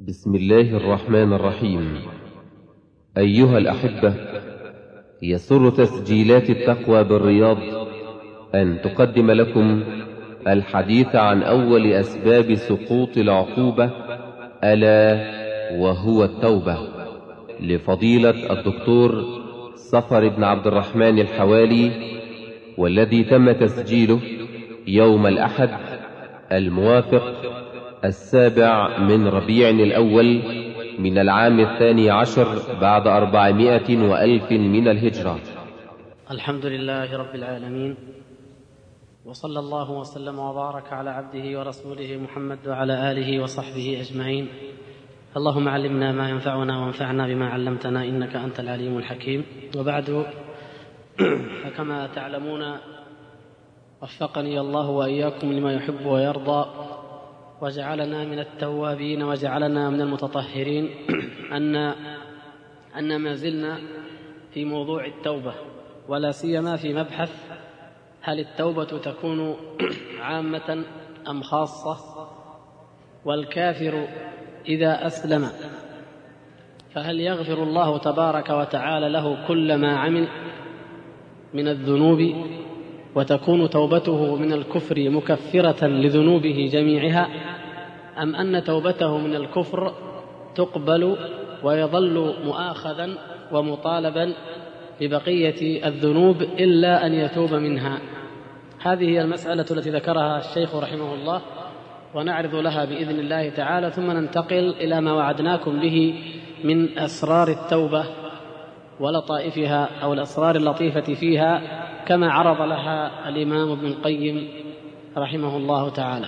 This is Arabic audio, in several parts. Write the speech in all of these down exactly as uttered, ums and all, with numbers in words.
بسم الله الرحمن الرحيم. أيها الأحبة، يسر تسجيلات التقوى بالرياض أن تقدم لكم الحديث عن أول أسباب سقوط العقوبة، ألا وهو التوبة، لفضيلة الدكتور صفر بن عبد الرحمن الحوالي، والذي تم تسجيله يوم الأحد الموافق السابع من ربيع الأول من العام الثاني عشر بعد أربعمائة وألف من الهجرة. الحمد لله رب العالمين، وصلى الله وسلم وبارك على عبده ورسوله محمد وعلى آله وصحبه أجمعين. اللهم علمنا ما ينفعنا وانفعنا بما علمتنا إنك أنت العليم الحكيم. وبعد، فكما تعلمون وفقني الله وإياكم لما يحب ويرضى وجعلنا من التوابين وجعلنا من المتطهرين، أن أن ما زلنا في موضوع التوبة، ولا سيما في مبحث هل التوبة تكون عامة أم خاصة؟ والكافر إذا أسلم فهل يغفر الله تبارك وتعالى له كل ما عمل من الذنوب، وتكون توبته من الكفر مكفرة لذنوبه جميعها، أم أن توبته من الكفر تقبل ويظل مؤاخذا ومطالبا ببقية الذنوب إلا أن يتوب منها؟ هذه هي المسألة التي ذكرها الشيخ رحمه الله، ونعرض لها بإذن الله تعالى، ثم ننتقل إلى ما وعدناكم به من أسرار التوبة ولطائفها أو الأسرار اللطيفة فيها، كما عرض لها الإمام ابن القيم رحمه الله تعالى.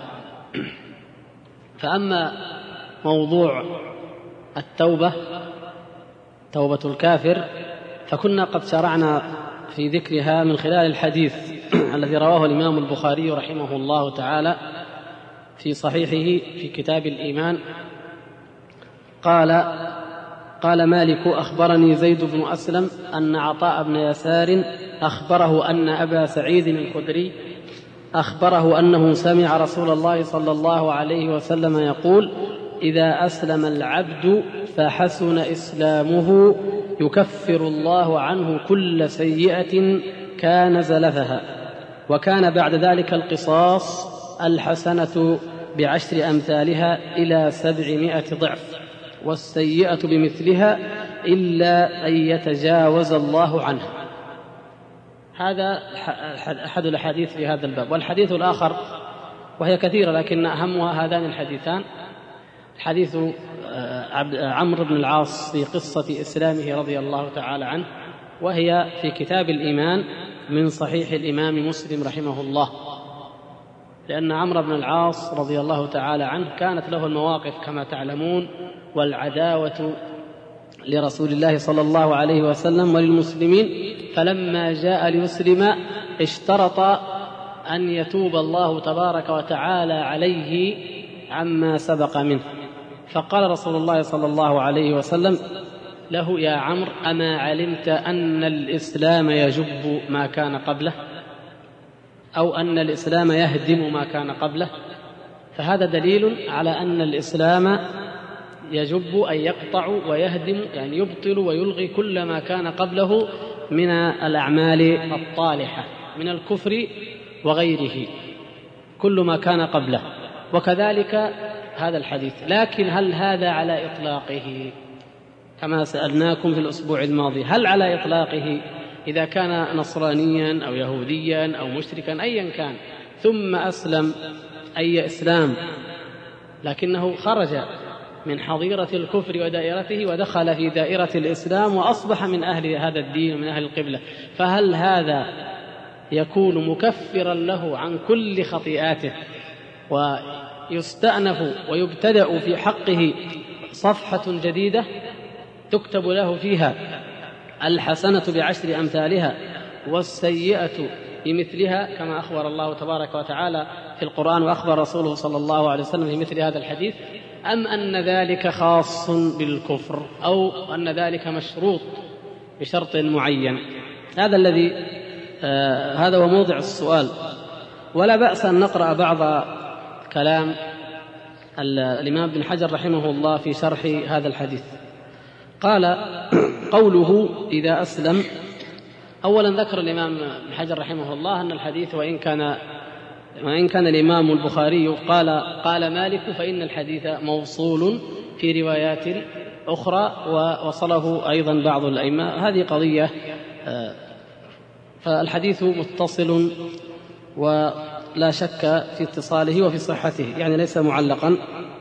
فأما موضوع التوبة، توبة الكافر، فكنا قد شرعنا في ذكرها من خلال الحديث الذي رواه الإمام البخاري رحمه الله تعالى في صحيحه في كتاب الإيمان. قال قال مالك: أخبرني زيد بن أسلم أن عطاء بن يسار أخبره أن أبا سعيد الخدري أخبره أنه سمع رسول الله صلى الله عليه وسلم يقول: إذا أسلم العبد فحسن إسلامه يكفر الله عنه كل سيئة كان زلفها، وكان بعد ذلك القصاص الحسنة بعشر أمثالها إلى سبعمائة ضعف، والسيئة بمثلها إلا أن يتجاوز الله عنها. هذا أحد الأحاديث في هذا الباب. والحديث الآخر، وهي كثيرة لكن أهمها هذان الحديثان: حديث عمرو بن العاص في قصة إسلامه رضي الله تعالى عنه، وهي في كتاب الإيمان من صحيح الإمام مسلم رحمه الله، لأن عمرو بن العاص رضي الله تعالى عنه كانت له المواقف كما تعلمون والعداوة لرسول الله صلى الله عليه وسلم وللمسلمين، فلما جاء ليسلم اشترط أن يتوب الله تبارك وتعالى عليه عما سبق منه، فقال رسول الله صلى الله عليه وسلم له: يا عمرو، أما علمت أن الإسلام يجب ما كان قبله، أو أن الإسلام يهدم ما كان قبله؟ فهذا دليل على أن الإسلام يجب أن يقطع ويهدم، يعني يبطل ويلغي كل ما كان قبله من الأعمال الطالحة من الكفر وغيره، كل ما كان قبله. وكذلك هذا الحديث. لكن هل هذا على إطلاقه كما سألناكم في الأسبوع الماضي؟ هل على إطلاقه إذا كان نصرانيا أو يهوديا أو مشركا أيا كان ثم أسلم أي إسلام، لكنه خرج من حظيرة الكفر ودائرته ودخل في دائرة الإسلام وأصبح من أهل هذا الدين ومن أهل القبلة، فهل هذا يكون مكفرا له عن كل خطيئاته ويستأنف ويبتدأ في حقه صفحة جديدة تكتب له فيها الحسنة بعشر أمثالها والسيئة بمثلها، كما أخبر الله تبارك وتعالى في القرآن وأخبر رسوله صلى الله عليه وسلم في مثل هذا الحديث؟ أم أن ذلك خاص بالكفر، أو أن ذلك مشروط بشرط معين؟ هذا الذي آه هذا هو موضع السؤال. ولا بأس أن نقرأ بعض كلام الإمام ابن حجر رحمه الله في شرح هذا الحديث قال: قوله إذا أسلم. أولا ذكر الإمام ابن حجر رحمه الله أن الحديث وإن كان وإن كان الإمام البخاري قال قال مالك فإن الحديث موصول في روايات أخرى ووصله أيضا بعض الأئمة. هذه قضية، فالحديث متصل ولا شك في اتصاله وفي صحته، يعني ليس معلقا.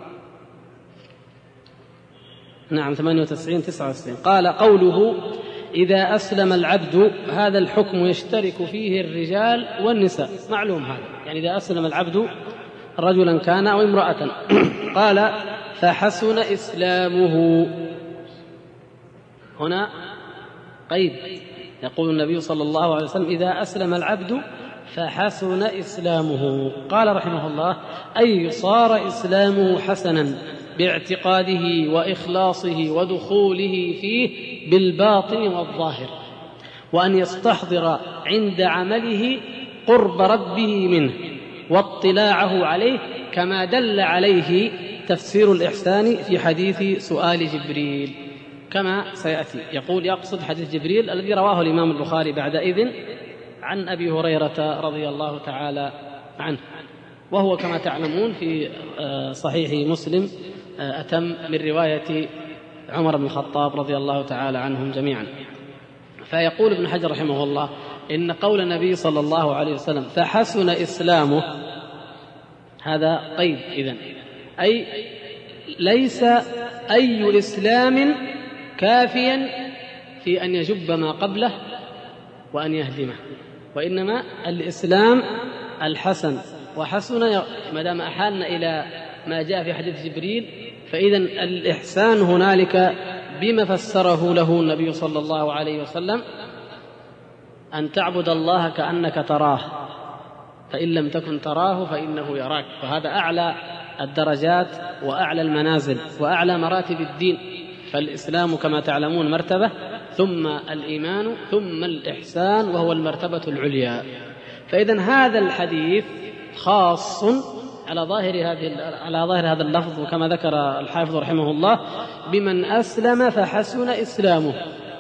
نعم ثمانية وتسعين تسعة وتسعين. قال: قوله إذا أسلم العبد، هذا الحكم يشترك فيه الرجال والنساء، معلوم هذا، يعني إذا أسلم العبد رجلا كان أو امرأة. قال: فحسن إسلامه. هنا قيد، يقول النبي صلى الله عليه وسلم: إذا أسلم العبد فحسن إسلامه. قال رحمه الله: أي صار إسلامه حسنا باعتقاده وإخلاصه ودخوله فيه بالباطن والظاهر، وأن يستحضر عند عمله قرب ربه منه واطلاعه عليه، كما دل عليه تفسير الإحسان في حديث سؤال جبريل كما سيأتي. يقول يقصد حديث جبريل الذي رواه الإمام البخاري بعدئذ عن أبي هريرة رضي الله تعالى عنه، وهو كما تعلمون في صحيح مسلم أتم من رواية عمر بن الخطاب رضي الله تعالى عنهم جميعا. فيقول ابن حجر رحمه الله: إن قول النبي صلى الله عليه وسلم فحسن إسلامه، هذا قيد إذن، أي ليس أي إسلام كافيا في أن يجب ما قبله وأن يهدمه، وإنما الإسلام الحسن. وحسن ما دام أحالنا إلى ما جاء في حديث جبريل، فإذن الإحسان هنالك بما فسره له النبي صلى الله عليه وسلم: أن تعبد الله كأنك تراه، فإن لم تكن تراه فإنه يراك. فهذا أعلى الدرجات وأعلى المنازل وأعلى مراتب الدين. فالإسلام كما تعلمون مرتبة، ثم الإيمان، ثم الإحسان، وهو المرتبة العليا. فإذن هذا الحديث خاص على ظاهر هذه على ظاهر هذا اللفظ، وكما ذكر الحافظ رحمه الله: بمن أسلم فحسن إسلامه،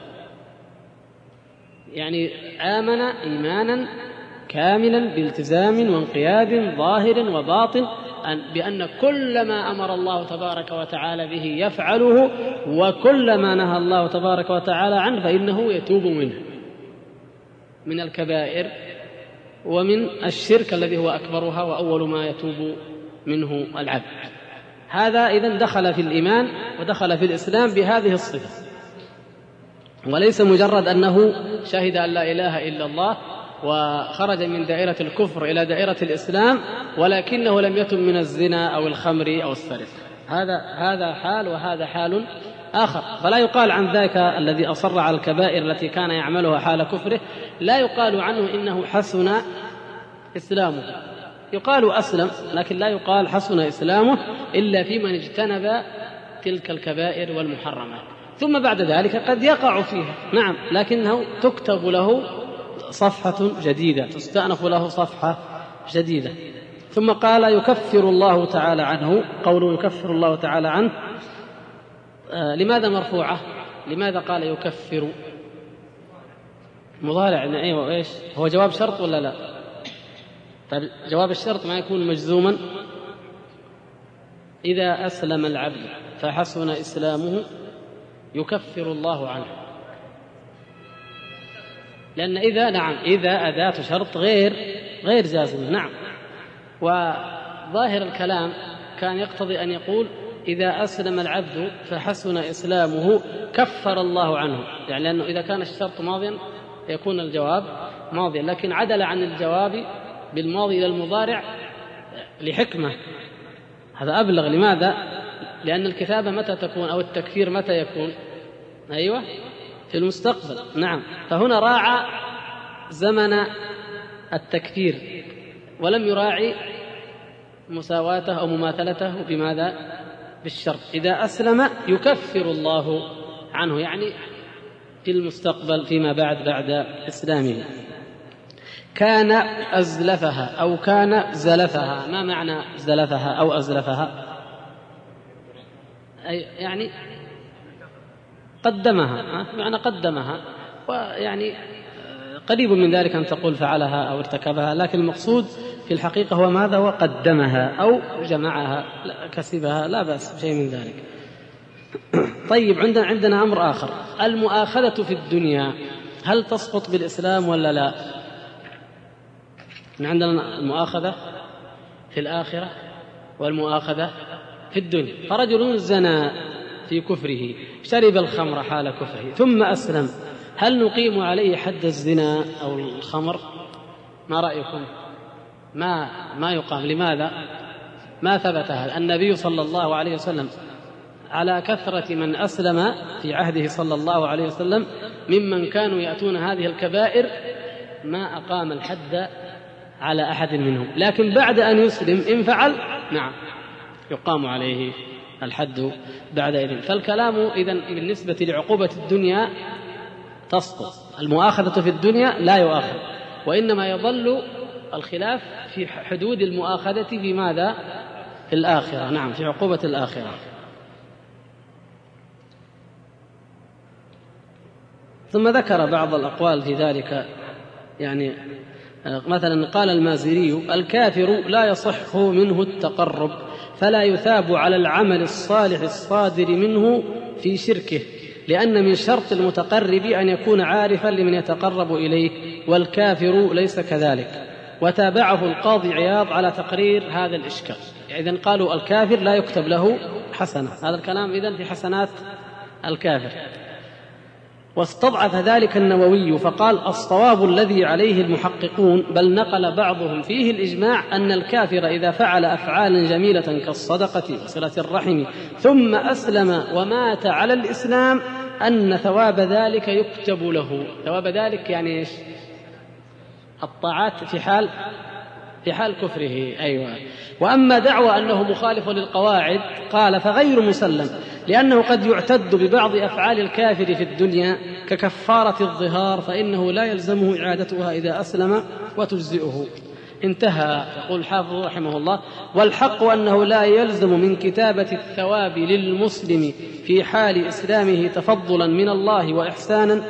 يعني آمن إيمانا كاملا بالتزام وانقياد ظاهر وباطن، بأن كل ما أمر الله تبارك وتعالى به يفعله، وكل ما نهى الله تبارك وتعالى عنه فإنه يتوب منه، من الكبائر ومن الشرك الذي هو أكبرها وأول ما يتوب منه العبد. هذا إذن دخل في الإيمان ودخل في الإسلام بهذه الصفة، وليس مجرد أنه شهد أن لا إله إلا الله وخرج من دائرة الكفر إلى دائرة الإسلام ولكنه لم يتب من الزنا أو الخمر أو السرقة. هذا هذا حال وهذا حال آخر. فلا يقال عن ذاك الذي أصر على الكبائر التي كان يعملها حال كفره، لا يقال عنه إنه حسن إسلامه. يقال أسلم، لكن لا يقال حسن إسلامه إلا في من اجتنب تلك الكبائر والمحرمات، ثم بعد ذلك قد يقع فيها، نعم، لكنه تكتب له صفحة جديدة، تستأنف له صفحة جديدة. ثم قال: يكفر الله تعالى عنه. قوله يكفر الله تعالى عنه، آه لماذا مرفوعة؟ لماذا قال يكفر؟ مضارع، أيوة، إيش هو جواب شرط ولا لا؟ طيب جواب الشرط ما يكون مجزوما. إذا أسلم العبد فحسن إسلامه يكفر الله عنه، لأن إذا، نعم، إذا أداة شرط غير غير جازمة، نعم. وظاهر الكلام كان يقتضي أن يقول: إذا أسلم العبد فحسن إسلامه كفر الله عنه، يعني لأنه إذا كان الشرط ماضيا يكون الجواب ماضيا، لكن عدل عن الجواب بالماضي إلى المضارع لحكمة، هذا أبلغ. لماذا؟ لأن الكتابة متى تكون أو التكفير متى يكون؟ أيوة، في المستقبل، نعم. فهنا راعى زمن التكفير ولم يراعي مساواته أو مماثلته بماذا؟ بالشرط. إذا أسلم يكفر الله عنه، يعني في المستقبل فيما بعد بعد إسلامه. كان أزلفها أو كان زلفها. ما معنى زلفها أو أزلفها؟ يعني قدمها، معنى قدمها، ويعني قريب من ذلك أن تقول فعلها أو ارتكبها، لكن المقصود في الحقيقة هو ماذا؟ وقدمها أو جمعها، كسبها، لا بأس بشيء من ذلك. طيب، عندنا عندنا أمر آخر، المؤاخذة في الدنيا هل تسقط بالإسلام ولا لا؟ عندنا المؤاخذة في الآخرة والمؤاخذة في الدنيا. فرجل زنى في كفره، شرب الخمر حال كفره، ثم أسلم، هل نقيم عليه حد الزنا أو الخمر؟ ما رأيكم؟ ما ما يقام. لماذا؟ ما ثبت هذا. النبي صلى الله عليه وسلم على كثرة من أسلم في عهده صلى الله عليه وسلم ممن كانوا يأتون هذه الكبائر ما أقام الحد على أحد منهم، لكن بعد أن يسلم إن فعل نعم يقام عليه الحد بعد إذن. فالكلام إذن بالنسبة لعقوبة الدنيا تسقط، المؤاخذة في الدنيا لا يؤاخذ، وإنما يظل الخلاف في حدود المؤاخذة في ماذا؟ في الآخرة، نعم في عقوبة الآخرة. ثم ذكر بعض الأقوال في ذلك، يعني مثلا قال المازري: الكافر لا يصح منه التقرب، فلا يثاب على العمل الصالح الصادر منه في شركه، لأن من شرط المتقرب أن يكون عارفا لمن يتقرب إليه، والكافر ليس كذلك. وتابعه القاضي عياض على تقرير هذا الإشكال. إذن قالوا الكافر لا يكتب له حسنة، هذا الكلام إذن في حسنات الكافر. واستضعف ذلك النووي فقال: الصواب الذي عليه المحققون، بل نقل بعضهم فيه الإجماع، أن الكافر إذا فعل أفعالا جميلة كالصدقة وصلة الرحم ثم أسلم ومات على الإسلام أن ثواب ذلك يكتب له. ثواب ذلك يعني إيش؟ الطاعات في حال في حال كفره. أيوة. وأما دعوى أنه مخالف للقواعد قال فغير مسلم، لأنه قد يعتد ببعض أفعال الكافر في الدنيا ككفارة الظهار، فإنه لا يلزمه إعادتها إذا أسلم وتجزئه. انتهى. يقول الحافظ رحمه الله: والحق أنه لا يلزم من كتابة الثواب للمسلم في حال إسلامه تفضلا من الله وإحسانا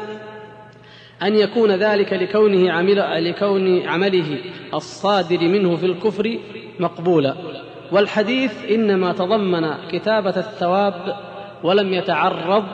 أن يكون ذلك لكونه عمل لكون عمله الصادر منه في الكفر مقبولا. والحديث إنما تضمن كتابة الثواب ولم يتعرض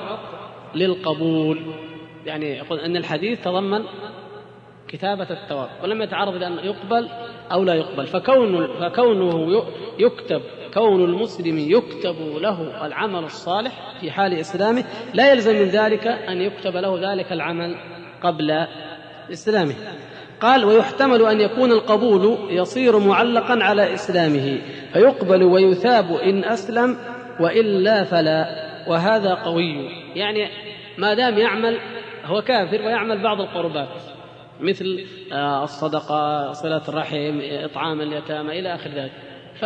للقبول، يعني يقول أن الحديث تضمن كتابة الثواب ولم يتعرض لأن يقبل أو لا يقبل. فكون فكونه يكتب كون المسلم يكتب له العمل الصالح في حال إسلامه لا يلزم من ذلك أن يكتب له ذلك العمل قبل إسلامه. قال: ويحتمل أن يكون القبول يصير معلقا على إسلامه فيقبل ويثاب إن أسلم، وإلا فلا، وهذا قوي. يعني ما دام يعمل هو كافر ويعمل بعض القربات مثل الصدقة، صلة الرحم، إطعام اليتامى إلى آخر ذلك،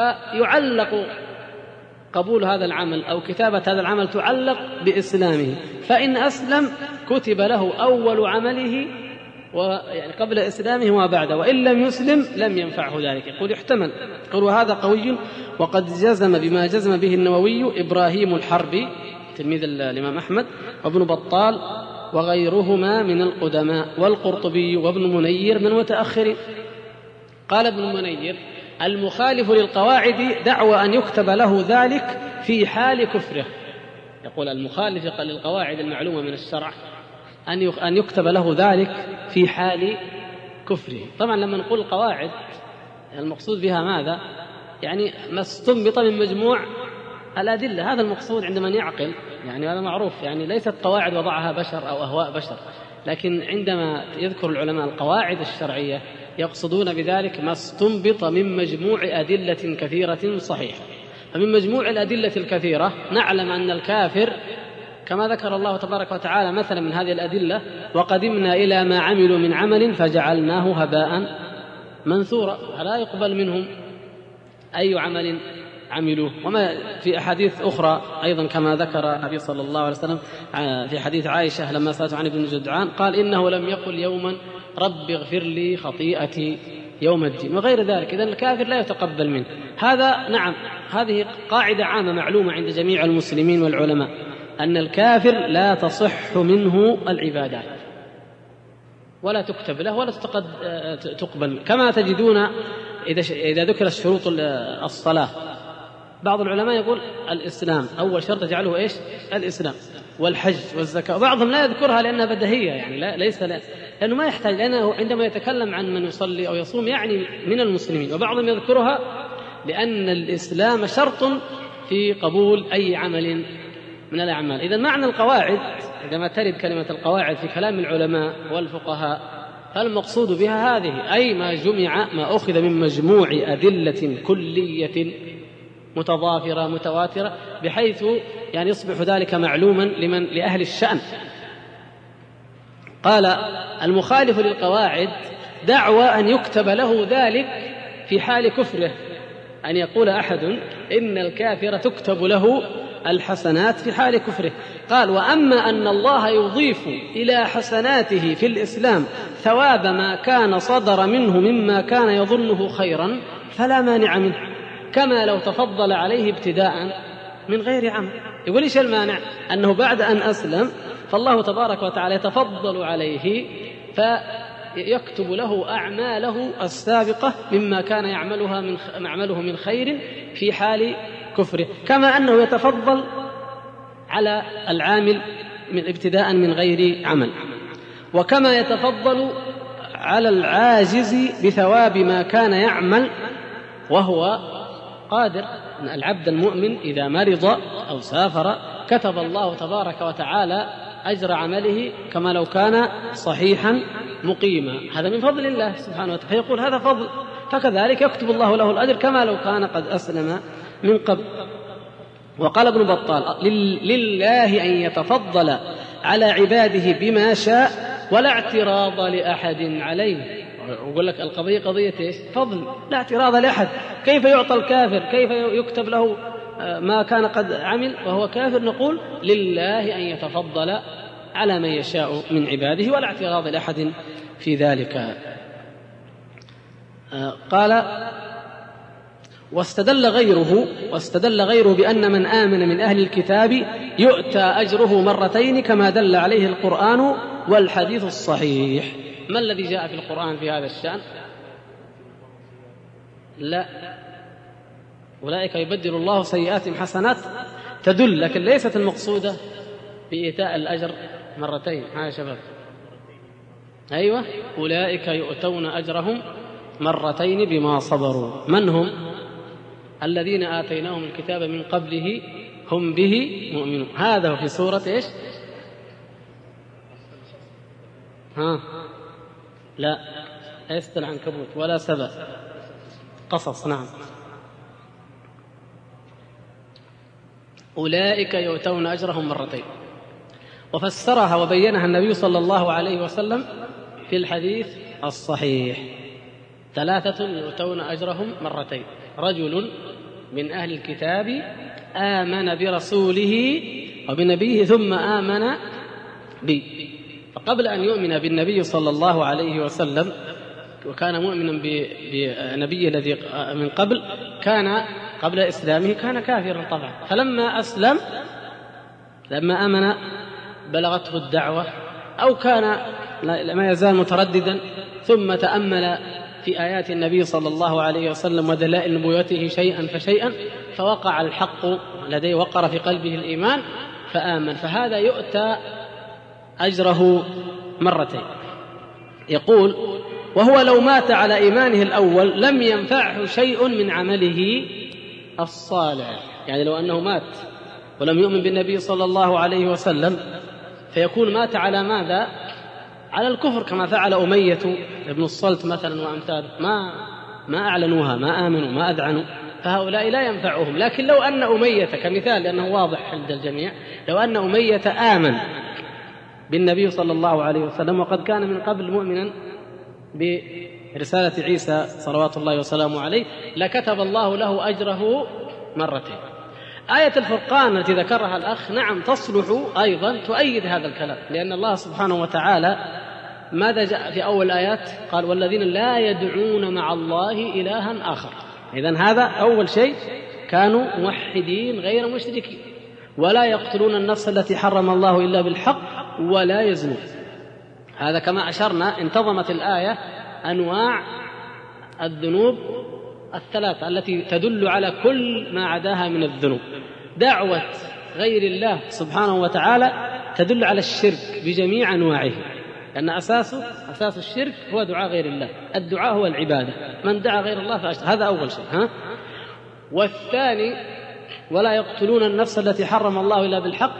فيعلق قبول هذا العمل أو كتابة هذا العمل تعلق بإسلامه، فإن أسلم كتب له أول عمله ويعني قبل إسلامه وما بعده، وإن لم يسلم لم ينفعه ذلك. يقول يحتمل. يقول: وهذا قوي، وقد جزم بما جزم به النووي إبراهيم الحربي تلميذ الإمام أحمد وابن بطال وغيرهما من القدماء، والقرطبي وابن منير من متأخرين. قال ابن منير: المخالف للقواعد دعوى أن يكتب له ذلك في حال كفره. يقول المخالف للقواعد المعلومة من الشرع أن يكتب له ذلك في حال كفره. طبعا لما نقول القواعد المقصود بها ماذا؟ يعني ما استنبط من مجموع الأدلة، هذا المقصود عند من يعقل، يعني هذا معروف، يعني ليست قواعد وضعها بشر أو أهواء بشر، لكن عندما يذكر العلماء القواعد الشرعية يقصدون بذلك ما استنبط من مجموع أدلة كثيرة صحيحة. فمن مجموع الأدلة الكثيرة نعلم أن الكافر كما ذكر الله تبارك وتعالى مثلا من هذه الأدلة: وقدمنا إلى ما عملوا من عمل فجعلناه هباء منثورا، فلا يقبل منهم أي عمل عملوه. وما في أحاديث أخرى أيضا كما ذكر النبي صلى الله عليه وسلم في حديث عائشة لما سألت عن ابن جدعان قال: إنه لم يقل يوما رب اغفر لي خطيئتي يوم الدين وغير ذلك. إذن الكافر لا يتقبل منه. هذا نعم هذه قاعدة عامة معلومة عند جميع المسلمين والعلماء أن الكافر لا تصح منه العبادات ولا تكتب له ولا تقبل، كما تجدون إذا ذكر الشروط الصلاة بعض العلماء يقول الإسلام أول شرط يجعله إيش؟ الإسلام، والحج والزكاة، وبعضهم لا يذكرها لأنها بديهية يعني لا ليس لا لأنه ما يحتاج، لأنه عندما يتكلم عن من يصلي أو يصوم يعني من المسلمين، وبعضهم يذكرها لأن الإسلام شرط في قبول أي عمل من الأعمال. إذا معنى القواعد عندما ترد كلمة القواعد في كلام العلماء والفقهاء فالمقصود بها هذه، أي ما جمع ما أخذ من مجموع أدلة كلية متضافرة متواترة بحيث يعني يصبح ذلك معلوما لمن لأهل الشأن. قال المخالف للقواعد دعوى أن يكتب له ذلك في حال كفره، أن يقول أحد إن الكافر تكتب له الحسنات في حال كفره. قال وأما أن الله يضيف إلى حسناته في الإسلام ثواب ما كان صدر منه مما كان يظنه خيرا فلا مانع منه، كما لو تفضل عليه ابتداء من غير عمل. يقول إيش المانع؟ أنه بعد أن أسلم فالله تبارك وتعالى يتفضل عليه فيكتب له أعماله السابقة مما كان يعملها من يعمله من خير في حال كفره، كما أنه يتفضل على العامل من ابتداء من غير عمل، وكما يتفضل على العاجز بثواب ما كان يعمل وهو قادر. العبد المؤمن إذا مرض أو سافر كتب الله تبارك وتعالى أجر عمله كما لو كان صحيحا مقيما، هذا من فضل الله سبحانه وتعالى، فيقول هذا فضل، فكذلك يكتب الله له الأجر كما لو كان قد أسلم من قبل. وقال ابن بطال لله أن يتفضل على عباده بما شاء ولا اعتراض لأحد عليه. ويقول لك القضية قضية إيش؟ فضل، لا اعتراض لأحد. كيف يعطى الكافر؟ كيف يكتب له ما كان قد عمل وهو كافر؟ نقول لله أن يتفضل على من يشاء من عباده ولا اعتراض لأحد في ذلك. قال واستدل غيره واستدل غيره بأن من آمن من أهل الكتاب يؤتى أجره مرتين كما دل عليه القرآن والحديث الصحيح. ما الذي جاء في القرآن في هذا الشأن؟ لا، أولئك يبدل الله سيئاتهم حسنات تدل، لكن ليست المقصودة بإيتاء الأجر مرتين. ها يا شباب، أيوة، أولئك يؤتون أجرهم مرتين بما صبروا. من هم؟ الذين آتيناهم الكتاب من قبله هم به مؤمنون. هذا في سورة إيش؟ ها لا، ليست العنكبوت ولا سبأ، قصص. نعم، أولئك يؤتون أجرهم مرتين. وفسرها وبينها النبي صلى الله عليه وسلم في الحديث الصحيح: ثلاثة يؤتون أجرهم مرتين: رجل من أهل الكتاب آمن برسوله وبنبيه ثم آمن بي. فقبل أن يؤمن بالنبي صلى الله عليه وسلم وكان مؤمنا بنبيه الذي من قبل، كان قبل إسلامه كان كافرا طبعا، فلما أسلم لما آمن بلغته الدعوة أو كان ما يزال مترددا، ثم تأمل في آيات النبي صلى الله عليه وسلم ودلائل نبوته شيئا فشيئا، فوقع الحق لديه، وقر في قلبه الإيمان فآمن، فهذا يؤتى أجره مرتين. يقول: وهو لو مات على إيمانه الأول لم ينفعه شيء من عمله الصالح. يعني لو أنه مات ولم يؤمن بالنبي صلى الله عليه وسلم فيكون مات على ماذا؟ على الكفر، كما فعل أمية ابن الصلت مثلا وأمثاله، ما ما أعلنوها، ما آمنوا، ما أذعنوا، فهؤلاء لا ينفعهم. لكن لو أن أمية كمثال، لأنه واضح عند الجميع، لو أن أمية آمن بالنبي صلى الله عليه وسلم وقد كان من قبل مؤمنا برسالة عيسى صلوات الله وسلامه عليه، لكتب الله له أجره مرتين. آية الفرقان التي ذكرها الأخ نعم تصلح أيضا تؤيد هذا الكلام، لأن الله سبحانه وتعالى ماذا جاء في أول الآيات؟ قال والذين لا يدعون مع الله إلها آخر. إذن هذا أول شيء، كانوا موحدين غير مشركين. ولا يقتلون النفس التي حرم الله إلا بالحق ولا يزنون. هذا كما أشرنا انتظمت الآية أنواع الذنوب الثلاثة التي تدل على كل ما عداها من الذنوب. دعوة غير الله سبحانه وتعالى تدل على الشرك بجميع أنواعه، لأن أساسه أساس الشرك هو دعاء غير الله. الدعاء هو العبادة، من دعا غير الله فأشرك. هذا أول شيء. ها؟ والثاني ولا يقتلون النفس التي حرم الله إلا بالحق،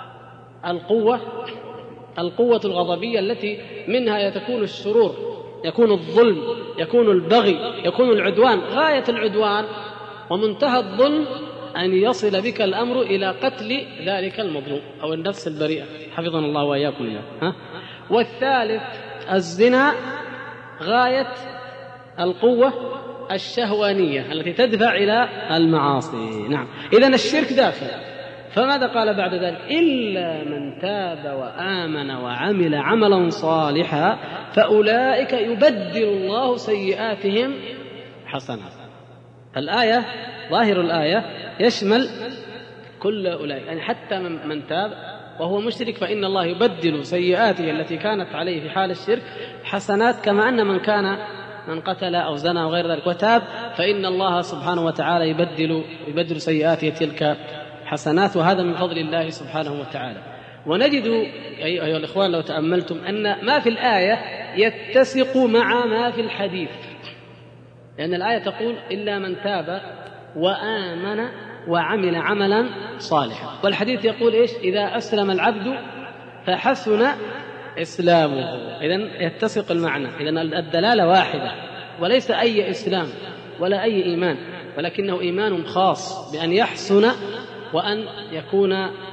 القوة القوة الغضبية التي منها يتكون الشرور، يكون الظلم، يكون البغي، يكون العدوان. غاية العدوان ومنتهى الظلم أن يصل بك الأمر إلى قتل ذلك المظلوم أو النفس البريئة، حفظنا الله وإياكم إياه. ها؟ والثالث الزنا، غاية القوة الشهوانية التي تدفع إلى المعاصي. نعم، إذن الشرك داخل. فماذا قال بعد ذلك؟ إلا من تاب وآمن وعمل عملا صالحا فأولئك يبدل الله سيئاتهم حسنات. الآية ظاهر الآية يشمل كل أولئك، يعني حتى من تاب وهو مشرك فإن الله يبدل سيئاته التي كانت عليه في حال الشرك حسنات، كما أن من كان من قتل أو زنى وغير ذلك وتاب فإن الله سبحانه وتعالى يبدل يبدل سيئاته تلك حسنات، وهذا من فضل الله سبحانه وتعالى. ونجد أيها الإخوان لو تأملتم أن ما في الآية يتسق مع ما في الحديث، لأن الآية تقول إلا من تاب وآمن وعمل عملا صالحا، والحديث يقول إيش؟ إذا أسلم العبد فحسن إسلامه. إذن يتسق المعنى، إذن الدلالة واحدة، وليس أي إسلام ولا أي إيمان، ولكنه إيمان خاص بأن يحسن وأن يكون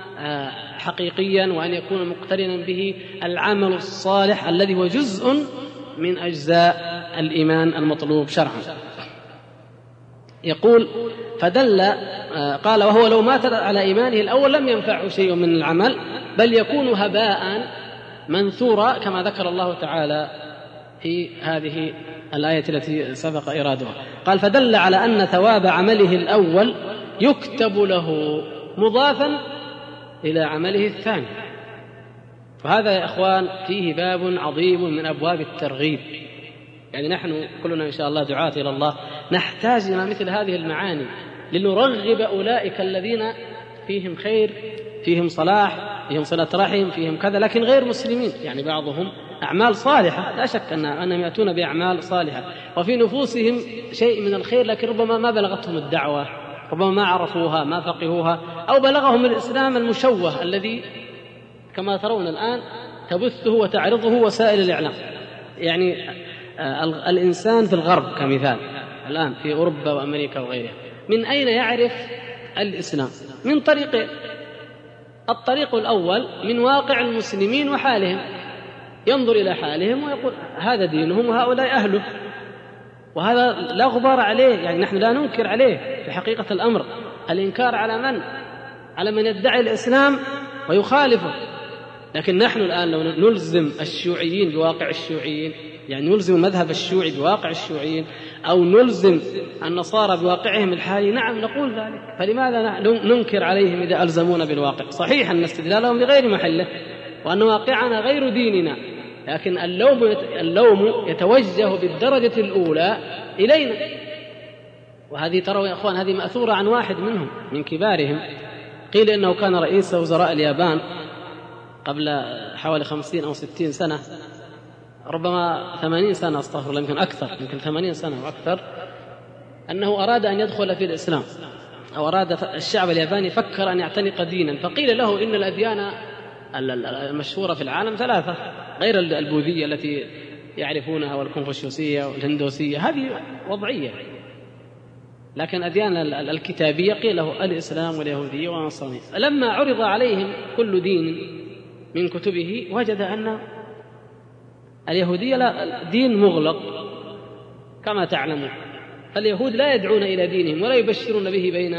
حقيقيا وأن يكون مقترنا به العمل الصالح الذي هو جزء من أجزاء الإيمان المطلوب شرعا. يقول فدل قال وهو لو مات على إيمانه الأول لم ينفعه شيء من العمل بل يكون هباء منثورا، كما ذكر الله تعالى في هذه الآية التي سبق إرادها. قال فدل على أن ثواب عمله الأول يكتب له مضافا إلى عمله الثاني. فهذا يا أخوان فيه باب عظيم من أبواب الترغيب، يعني نحن كلنا إن شاء الله دعاة إلى الله نحتاج إلى مثل هذه المعاني لنرغب أولئك الذين فيهم خير، فيهم صلاح، فيهم صلة رحم، فيهم كذا، لكن غير مسلمين، يعني بعضهم أعمال صالحة لا شك أنهم يأتون بأعمال صالحة وفي نفوسهم شيء من الخير، لكن ربما ما بلغتهم الدعوة، ربما ما عرفوها، ما فقهوها، أو بلغهم الإسلام المشوه الذي كما ترون الآن تبثه وتعرضه وسائل الإعلام. يعني الإنسان في الغرب كمثال الآن في أوروبا وأمريكا وغيرها من أين يعرف الإسلام؟ من طريقين. الطريق الأول من واقع المسلمين وحالهم، ينظر إلى حالهم ويقول هذا دينهم وهؤلاء أهله، وهذا لا غبار عليه، يعني نحن لا ننكر عليه في حقيقة الأمر. الإنكار على من؟ على من يدعي الإسلام ويخالفه. لكن نحن الآن لو نلزم الشيوعيين بواقع الشيوعيين، يعني نلزم المذهب الشيوعي بواقع الشيوعيين، أو نلزم النصارى بواقعهم الحالي، نعم نقول ذلك. فلماذا ننكر عليهم إذا ألزمونا بالواقع؟ صحيح أن استدلالهم بغير محله وأن واقعنا غير ديننا، لكن اللوم اللوم يتوجه بالدرجة الأولى إلينا. وهذه تروا يا أخوان هذه مأثورة عن واحد منهم من كبارهم، قيل إنه كان رئيس وزراء اليابان قبل حوالي خمسين أو ستين سنة، ربما ثمانين سنة، استغفر الله، يمكن أكثر، يمكن ثمانين سنة وأكثر، أنه أراد أن يدخل في الإسلام، أو أراد الشعب الياباني فكر أن يعتنق دينا، فقيل له إن الأديان المشهورة في العالم ثلاثة غير البوذية التي يعرفونها والكونفوشيوسية والهندوسية، هذه وضعية، لكن أديان الكتابية قيل له الإسلام واليهودية والنصرانية. لما عرض عليهم كل دين من كتبه وجد أن اليهودية لا دين مغلق كما تعلمون، فاليهود لا يدعون إلى دينهم ولا يبشرون به بين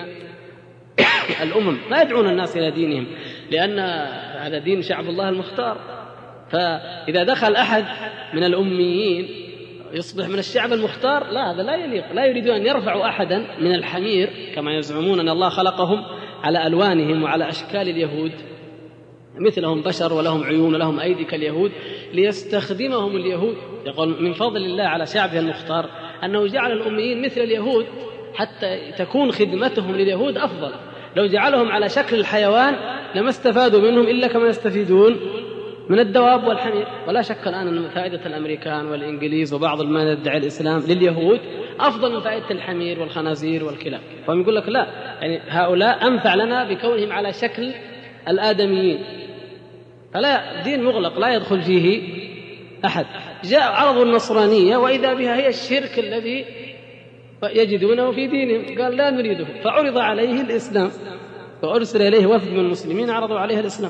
الأمم، لا يدعون الناس إلى دينهم، لأن هذا دين شعب الله المختار، فإذا دخل أحد من الأميين يصبح من الشعب المختار، لا، هذا لا يليق. لا يريدون أن يرفعوا أحدا من الحمير كما يزعمون أن الله خلقهم على ألوانهم وعلى أشكال اليهود، مثلهم بشر ولهم عيون ولهم أيدي كاليهود، ليستخدمهم اليهود. يقول من فضل الله على شعبه المختار أنه جعل الأميين مثل اليهود حتى تكون خدمتهم لليهود أفضل. لو جعلهم على شكل الحيوان لما استفادوا منهم إلا كما يستفيدون من الدواب والحمير. ولا شك الآن أن فائدة الأمريكان والإنجليز وبعض من يدعي الإسلام لليهود أفضل من فائدة الحمير والخنازير والكلاب. فهم يقول لك لا، يعني هؤلاء أنفع لنا بكونهم على شكل الآدميين. فلا، دين مغلق لا يدخل فيه أحد. جاء عرض النصرانية وإذا بها هي الشرك الذي يجدونه في دينهم، قال لا نريده، فعرض عليه الإسلام، فأرسل إليه وفد من المسلمين عرضوا عليه الإسلام.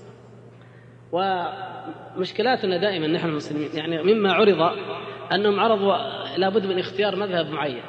ومشكلاتنا دائما نحن المسلمين، يعني مما عرض أنهم عرضوا لابد من اختيار مذهب معين،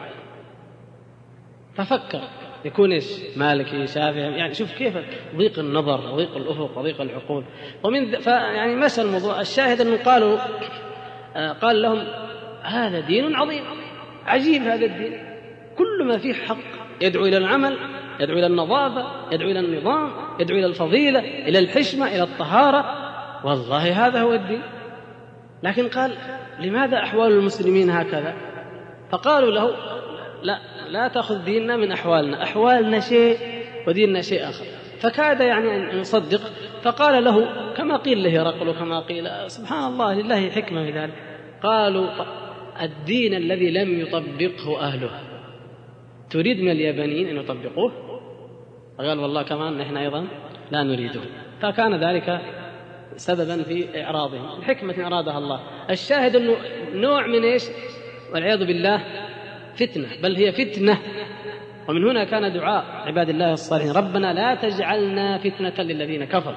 ففكر يكون إيش مالكي شافعي، يعني شوف كيف ضيق النظر وضيق الأفق وضيق العقول. ومن يعني مشى الموضوع. الشاهد أنه قالوا آه قال لهم هذا دين عظيم عجيب، هذا الدين كل ما فيه حق، يدعو إلى العمل، يدعو إلى النظافة، يدعو إلى النظام، يدعو إلى الفضيلة، إلى الحشمة، إلى الطهارة. والله هذا هو الدين. لكن قال لماذا أحوال المسلمين هكذا؟ فقالوا له لا لا تأخذ ديننا من أحوالنا، أحوالنا شيء وديننا شيء آخر. فكاد يعني أن يصدق، فقال له كما قيل له هرقل وكما قيل، سبحان الله لله حكمة في ذلك، قالوا الدين الذي لم يطبقه أهله تريد من اليابانيين أن يطبقوه؟ فقال والله كمان نحن أيضا لا نريده. فكان ذلك سببا في إعراضهم. الحكمة أرادها الله. الشاهد أنه نوع من إيش والعياذ بالله فتنة، بل هي فتنة. ومن هنا كان دعاء عباد الله الصالحين ربنا لا تجعلنا فتنة للذين كفروا.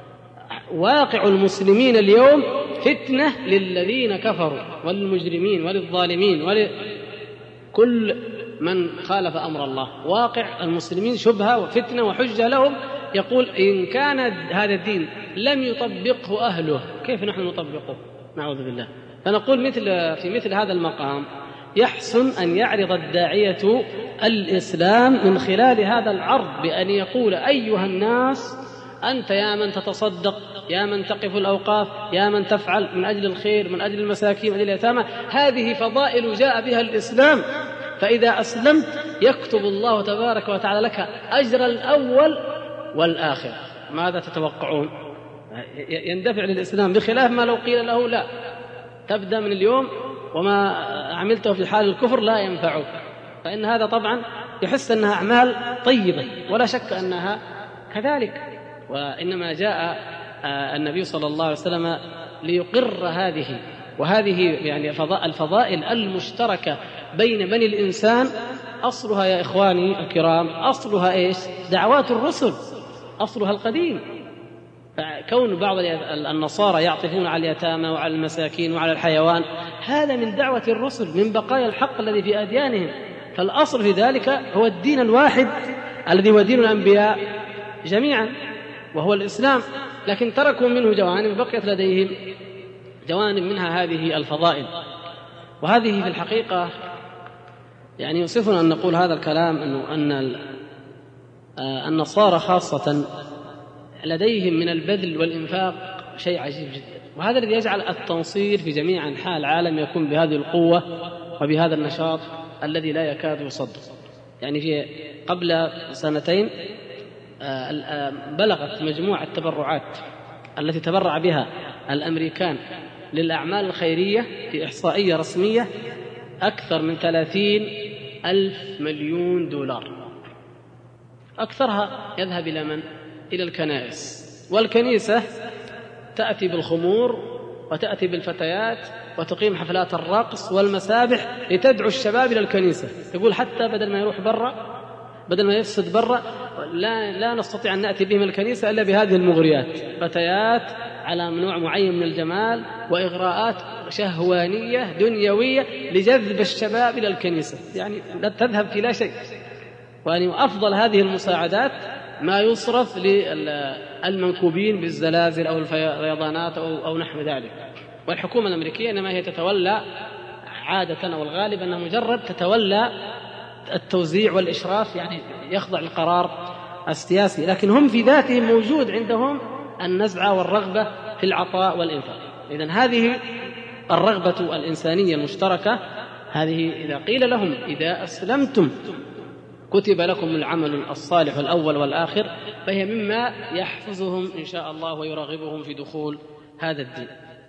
واقع المسلمين اليوم فتنة للذين كفروا والمجرمين وللظالمين ولكل من خالف أمر الله. واقع المسلمين شبهة وفتنة وحجة لهم. يقول إن كان هذا الدين لم يطبقه أهله كيف نحن نطبقه؟ نعوذ بالله. فنقول مثل في مثل هذا المقام يحسن أن يعرض الداعية الإسلام من خلال هذا العرض بأن يقول أيها الناس أنت يا من تتصدق، يا من تقف الأوقاف، يا من تفعل من أجل الخير، من أجل المساكين، من أجل اليتامى، هذه فضائل جاء بها الإسلام، فإذا أسلمت يكتب الله تبارك وتعالى لك أجر الأول والآخر. ماذا تتوقعون؟ يندفع للإسلام، بخلاف ما لو قيل له لا تبدأ من اليوم وما عملته في حال الكفر لا ينفعك، فإن هذا طبعا يحس أنها أعمال طيبة ولا شك أنها كذلك. وإنما جاء النبي صلى الله عليه وسلم ليقر هذه وهذه يعني الفضائل المشتركة بين بني الإنسان. أصلها يا إخواني الكرام أصلها إيش؟ دعوات الرسل، أصلها القديم. فكون بعض النصارى يعطفون على اليتامى وعلى المساكين وعلى الحيوان هذا من دعوة الرسل، من بقايا الحق الذي في أديانهم. فالأصل في ذلك هو الدين الواحد الذي هو دين الأنبياء جميعا وهو الإسلام، لكن تركوا منه جوانب بقيت لديهم جوانب منها هذه الفضائل. وهذه في الحقيقة يعني يوصفنا أن نقول هذا الكلام أنه أن النصارى خاصة لديهم من البذل والإنفاق شيء عجيب جدا، وهذا الذي يجعل التنصير في جميع أنحاء العالم يكون بهذه القوة وبهذا النشاط الذي لا يكاد يصدق. يعني في قبل سنتين بلغت مجموعة التبرعات التي تبرع بها الأمريكان للأعمال الخيرية في إحصائية رسمية أكثر من ثلاثين ألف مليون دولار. أكثرها يذهب إلى من؟ إلى الكنائس، والكنيسة تأتي بالخمور وتأتي بالفتيات وتقيم حفلات الرقص والمسابح لتدعو الشباب إلى الكنيسة. يقول حتى بدل ما يروح برا، بدل ما يفسد برا، لا, لا نستطيع أن نأتي بهم الكنيسة إلا بهذه المغريات، فتيات على نوع معين من الجمال وإغراءات شهوانية دنيوية لجذب الشباب إلى الكنيسة. يعني لا تذهب في لا شيء. وأن أفضل هذه المساعدات ما يصرف للمنكوبين بالزلازل أو الفيضانات أو, أو نحو ذلك. والحكومة الأمريكية إنما هي تتولى عادة أو الغالب أنها مجرد تتولى التوزيع والإشراف، يعني يخضع للقرار السياسي، لكن هم في ذاتهم موجود عندهم النزعة والرغبة في العطاء والإنفاق. إذن هذه الرغبة الإنسانية المشتركة هذه إذا قيل لهم إذا أسلمتم كتب لكم العمل الصالح الأول والآخر، فهي مما يحفزهم إن شاء الله ويرغبهم في دخول هذا الدين.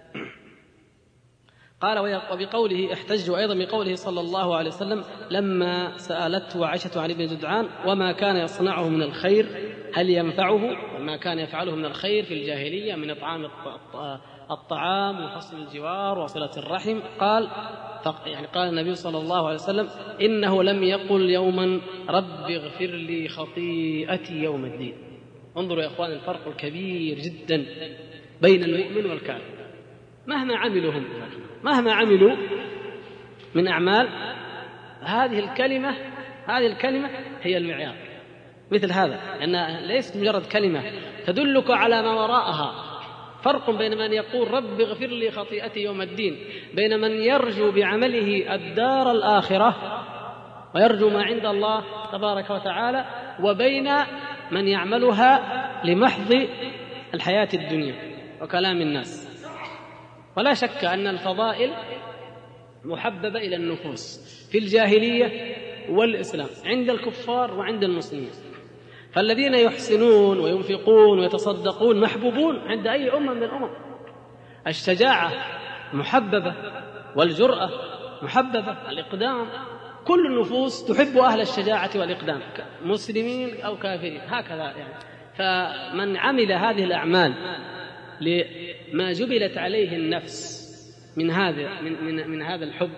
قال وبقوله احتجوا أيضا بقوله صلى الله عليه وسلم لما سألته عائشة عن ابن جدعان وما كان يصنعه من الخير هل ينفعه، وما كان يفعله من الخير في الجاهلية من إطعام الطعام وحسن الجوار وصلة الرحم، قال يعني قال النبي صلى الله عليه وسلم إنه لم يقل يوما رب اغفر لي خطيئتي يوم الدين. انظروا يا إخوان الفرق الكبير جدا بين المؤمن والكافر. مهما عملوا هم مهما عملوا من أعمال، هذه الكلمة هذه الكلمة هي المعيار. مثل هذا أنها ليست مجرد كلمة تدلك على ما وراءها. فرق بين من يقول رب اغفر لي خطيئتي يوم الدين، بين من يرجو بعمله الدار الآخرة ويرجو ما عند الله تبارك وتعالى، وبين من يعملها لمحض الحياة الدنيا وكلام الناس. ولا شك أن الفضائل محببة إلى النفوس في الجاهلية والإسلام، عند الكفار وعند المسلمين. فالذين يحسنون وينفقون ويتصدقون محبوبون عند أي أمة من الأمم. الشجاعة محببة، والجرأة محببة، الإقدام، كل النفوس تحب أهل الشجاعة والإقدام مسلمين أو كافرين، هكذا يعني. فمن عمل هذه الأعمال لما جبلت عليه النفس من هذا من, من, من هذا الحب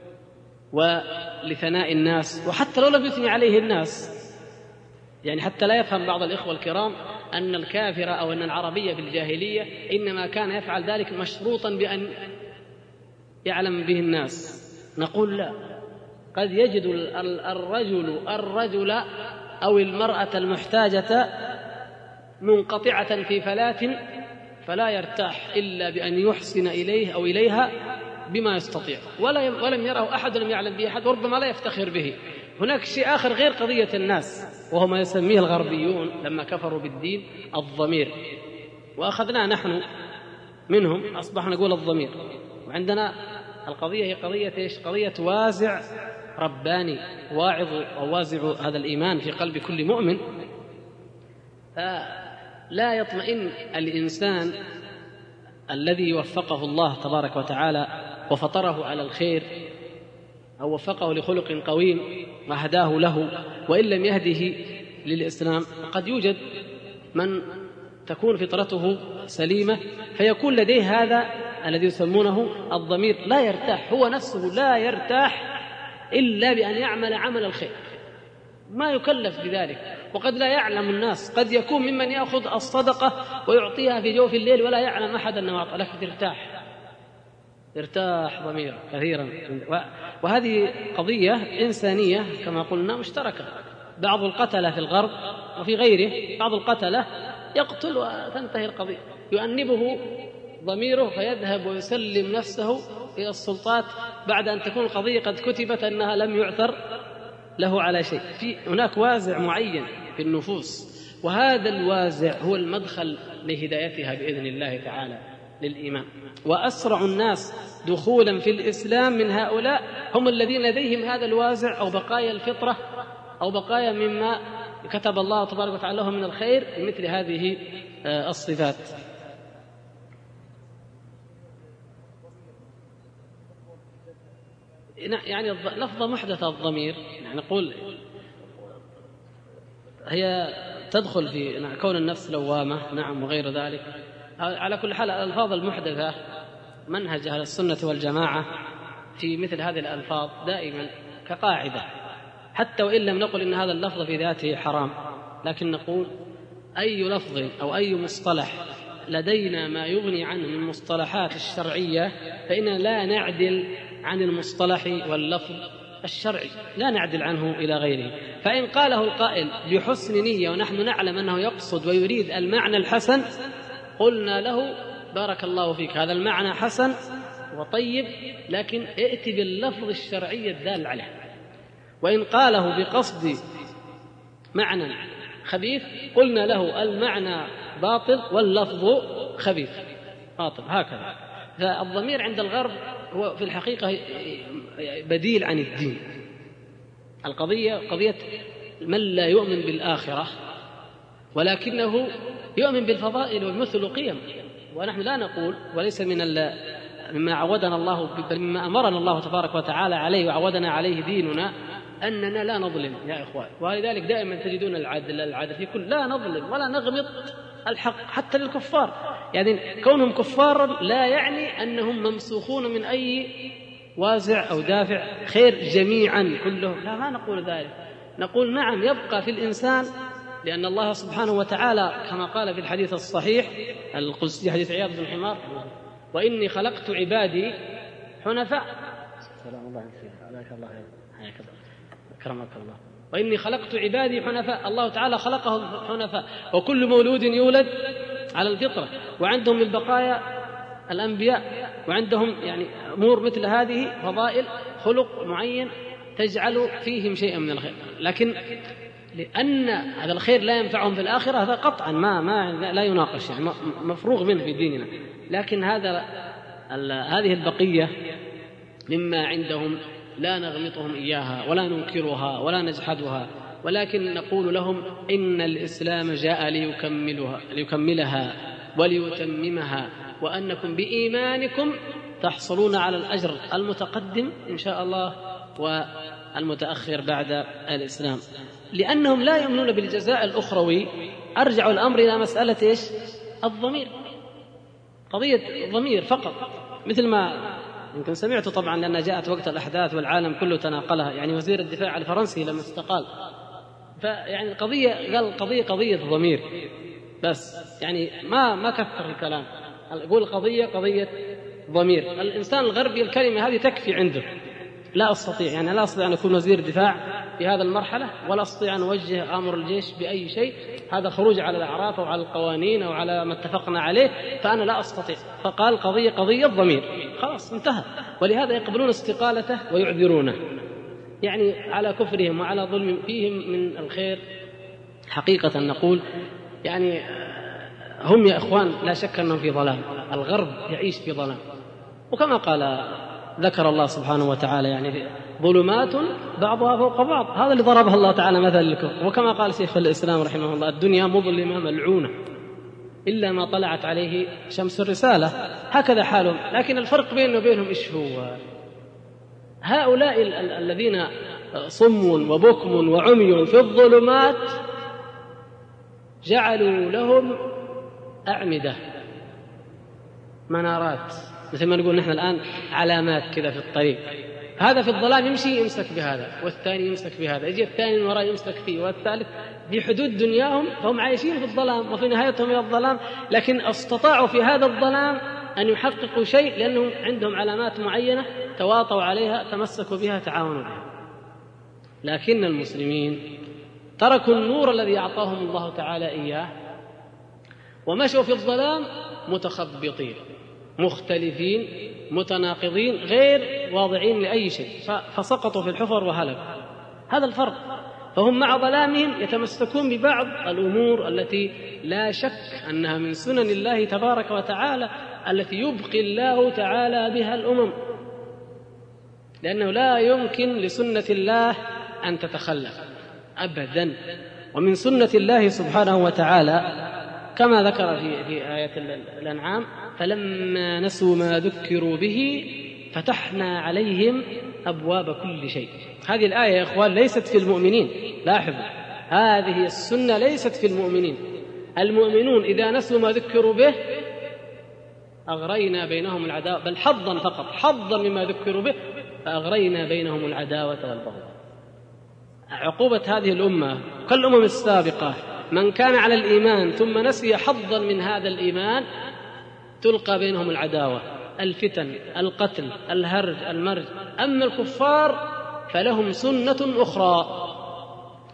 ولثناء الناس، وحتى لو لم يثني عليه الناس، يعني حتى لا يفهم بعض الإخوة الكرام أن الكافر أو أن العربية في الجاهلية إنما كان يفعل ذلك مشروطا بأن يعلم به الناس. نقول لا، قد يجد الرجل الرجل أو المرأة المحتاجة منقطعة في فلاة فلا يرتاح إلا بأن يحسن إليه أو إليها بما يستطيع، ولا ولم يره أحد لم يعلم به أحد، وربما لا يفتخر به. هناك شيء آخر غير قضية الناس، وهو ما يسميه الغربيون لما كفروا بالدين الضمير، وأخذنا نحن منهم أصبح نقول الضمير. وعندنا القضية هي قضية إيش؟ قضية وازع رباني، واعظ أو وازع هذا الإيمان في قلب كل مؤمن. لا يطمئن الإنسان الذي وفقه الله تبارك وتعالى وفطره على الخير أو وفقه لخلق قويم وهداه له، وإن لم يهده للإسلام. قد يوجد من تكون فطرته سليمة فيكون لديه هذا الذي يسمونه الضمير، لا يرتاح، هو نفسه لا يرتاح إلا بأن يعمل عمل الخير، ما يكلف بذلك. وقد لا يعلم الناس، قد يكون ممن يأخذ الصدقة ويعطيها في جوف الليل ولا يعلم أحد أنه أعطى، لكن ترتاح ارتاح ضمير كثيرا. وهذه قضية إنسانية كما قلنا مشتركة. بعض القتلة في الغرب وفي غيره، بعض القتلة يقتل وتنتهي القضية، يؤنبه ضميره فيذهب ويسلم نفسه إلى السلطات بعد أن تكون القضية قد كتبت أنها لم يعثر له على شيء. في هناك وازع معين في النفوس، وهذا الوازع هو المدخل لهدايتها بإذن الله تعالى للإيمان. وأسرع الناس دخولا في الإسلام من هؤلاء هم الذين لديهم هذا الوازع أو بقايا الفطرة أو بقايا مما كتب الله تبارك وتعالى لهم من الخير بمثل هذه الصفات. يعني لفظة محدثة الضمير، يعني نقول هي تدخل في كون النفس لوامة، نعم، وغير ذلك. على كل حال الألفاظ المحدثة منهج أهل السنة والجماعة في مثل هذه الألفاظ دائما كقاعدة، حتى وإن لم نقل إن هذا اللفظ في ذاته حرام، لكن نقول أي لفظ أو أي مصطلح لدينا ما يغني عنه من المصطلحات الشرعية فإننا لا نعدل عن المصطلح واللفظ الشرعي، لا نعدل عنه إلى غيره. فإن قاله القائل بحسن نية ونحن نعلم أنه يقصد ويريد المعنى الحسن قلنا له بارك الله فيك، هذا المعنى حسن وطيب، لكن ائت باللفظ الشرعي الدال عليه. وإن قاله بقصد معنى خبيث قلنا له المعنى باطل واللفظ خبيث باطل، هكذا. فالضمير عند الغرب هو في الحقيقة بديل عن الدين. القضية قضية من لا يؤمن بالآخرة ولكنه يؤمن بالفضائل والمثل قيم. ونحن لا نقول، وليس من مما عودنا الله بل مما أمرنا الله تبارك وتعالى عليه وعودنا عليه ديننا أننا لا نظلم يا إخوان. ولذلك دائما تجدون العدل العدل في كل، لا نظلم ولا نغمط الحق حتى للكفار. يعني كونهم كفار لا يعني أنهم ممسوخون من أي وازع أو دافع خير جميعا كله، لا، ما نقول ذلك. نقول نعم يبقى في الإنسان، لأن الله سبحانه وتعالى كما قال في الحديث الصحيح القدسي حديث عياض بن حمار: وإني خلقت عبادي حنفاء. سلام الله عليك، الله حياك الله كرمك الله. وإني خلقت عبادي حنفاء، الله تعالى خلقهم حنفاء، وكل مولود يولد على الفطرة، وعندهم من بقايا الأنبياء، وعندهم يعني أمور مثل هذه، فضائل خلق معين تجعل فيهم شيئا من الخير. لكن لأن هذا الخير لا ينفعهم في الآخرة هذا قطعا ما ما لا يناقش، يعني مفروغ منه في ديننا. لكن هذا هذه البقية مما عندهم لا نغمطهم إياها ولا ننكرها ولا نجحدها، ولكن نقول لهم إن الإسلام جاء ليكملها ليكملها وليتممها، وأنكم بإيمانكم تحصلون على الأجر المتقدم إن شاء الله والمتأخر بعد الإسلام. لأنهم لا يؤمنون بالجزاء الأخروي. أرجع الأمر إلى مسألة إيش؟ الضمير، قضية ضمير فقط. مثل ما يمكن سمعت طبعا لأنها جاءت وقت الأحداث والعالم كله تناقلها، يعني وزير الدفاع الفرنسي لما استقال، فيعني القضية قال قضية قضية ضمير بس، يعني ما ما كثر الكلام، يقول قضية قضية ضمير. الإنسان الغربي الكلمة هذه تكفي عنده، لا أستطيع يعني لا أستطيع أن أكون وزير دفاع في هذا المرحلة، ولا أستطيع أن أوجه أمر الجيش بأي شيء، هذا خروج على الأعراف أو على القوانين أو على ما اتفقنا عليه، فأنا لا أستطيع. فقال قضية قضية ضمير، خلاص انتهى. ولهذا يقبلون استقالته ويعذرونه، يعني على كفرهم وعلى ظلم فيهم من الخير. حقيقة نقول يعني هم يا إخوان لا شك أنهم في ظلام، الغرب يعيش في ظلام، وكما قال ذكر الله سبحانه وتعالى يعني ظلمات بعضها فوق بعض، هذا اللي ضربها الله تعالى مثل لكم. وكما قال شيخ الإسلام رحمه الله: الدنيا مظلمة ملعونة إلا ما طلعت عليه شمس الرسالة. هكذا حالهم. لكن الفرق بيننا وبينهم إيش هو؟ هؤلاء ال- الذين صم وبكم وعمي في الظلمات جعلوا لهم أعمدة منارات، مثل ما نقول نحن الآن علامات كذا في الطريق، هذا في الظلام يمشي يمسك بهذا، والثاني يمسك بهذا، يجي الثاني من وراء يمسك فيه، والثالث في حدود دنياهم، فهم عايشين في الظلام وفي نهايتهم إلى الظلام. لكن استطاعوا في هذا الظلام أن يحققوا شيء لأنهم عندهم علامات معينة تواطوا عليها، تمسكوا بها، تعاونوا بها. لكن المسلمين تركوا النور الذي أعطاهم الله تعالى إياه ومشوا في الظلام متخبطين مختلفين متناقضين غير واضعين لأي شيء، فسقطوا في الحفر وهلكوا. هذا الفرق. فهم مع ظلامهم يتمسكون ببعض الأمور التي لا شك أنها من سنن الله تبارك وتعالى التي يبقي الله تعالى بها الأمم، لأنه لا يمكن لسنة الله أن تتخلف أبدا. ومن سنة الله سبحانه وتعالى كما ذكر في في آية الأنعام: فلما نسوا ما ذكروا به فتحنا عليهم أبواب كل شيء. هذه الآية يا إخوان ليست في المؤمنين، لاحظوا هذه السنة ليست في المؤمنين. المؤمنون إذا نسوا ما ذكروا به أغرينا بينهم العداوة، بل حظا فقط، حظا مما ذكروا به، فأغرينا بينهم العداوة والبغضاء. عقوبة هذه الأمة كالأمم السابقة، من كان على الإيمان ثم نسي حظا من هذا الإيمان تلقى بينهم العداوة، الفتن، القتل، الهرج، المرج. أما الكفار فلهم سنة أخرى،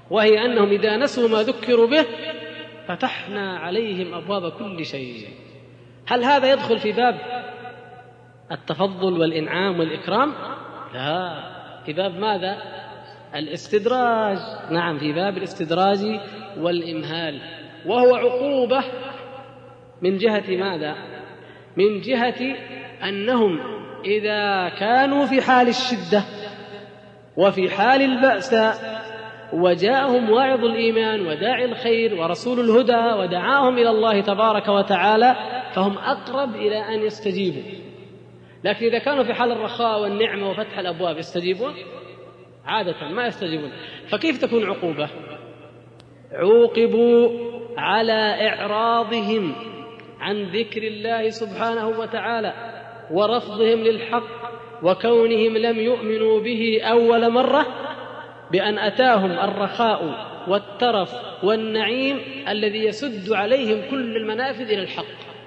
وهي أنهم إذا نسوا ما ذكروا به فتحنا عليهم أبواب كل شيء. هل هذا يدخل في باب التفضل والإنعام والإكرام؟ لا، في باب ماذا؟ الاستدراج. نعم، في باب الاستدراج والإمهال، وهو عقوبة من جهة ماذا؟ من جهة أنهم إذا كانوا في حال الشدة وفي حال البأس وجاءهم واعظ الإيمان وداعي الخير ورسول الهدى ودعاهم إلى الله تبارك وتعالى فهم أقرب إلى أن يستجيبوا. لكن إذا كانوا في حال الرخاء والنعمة وفتح الأبواب يستجيبون؟ عادة ما يستجيبون. فكيف تكون عقوبة؟ عوقبوا على إعراضهم عن ذكر الله سبحانه وتعالى ورفضهم للحق وكونهم لم يؤمنوا به أول مرة، بأن أتاهم الرخاء والترف والنعيم الذي يسد عليهم كل المنافذ إلى الحق،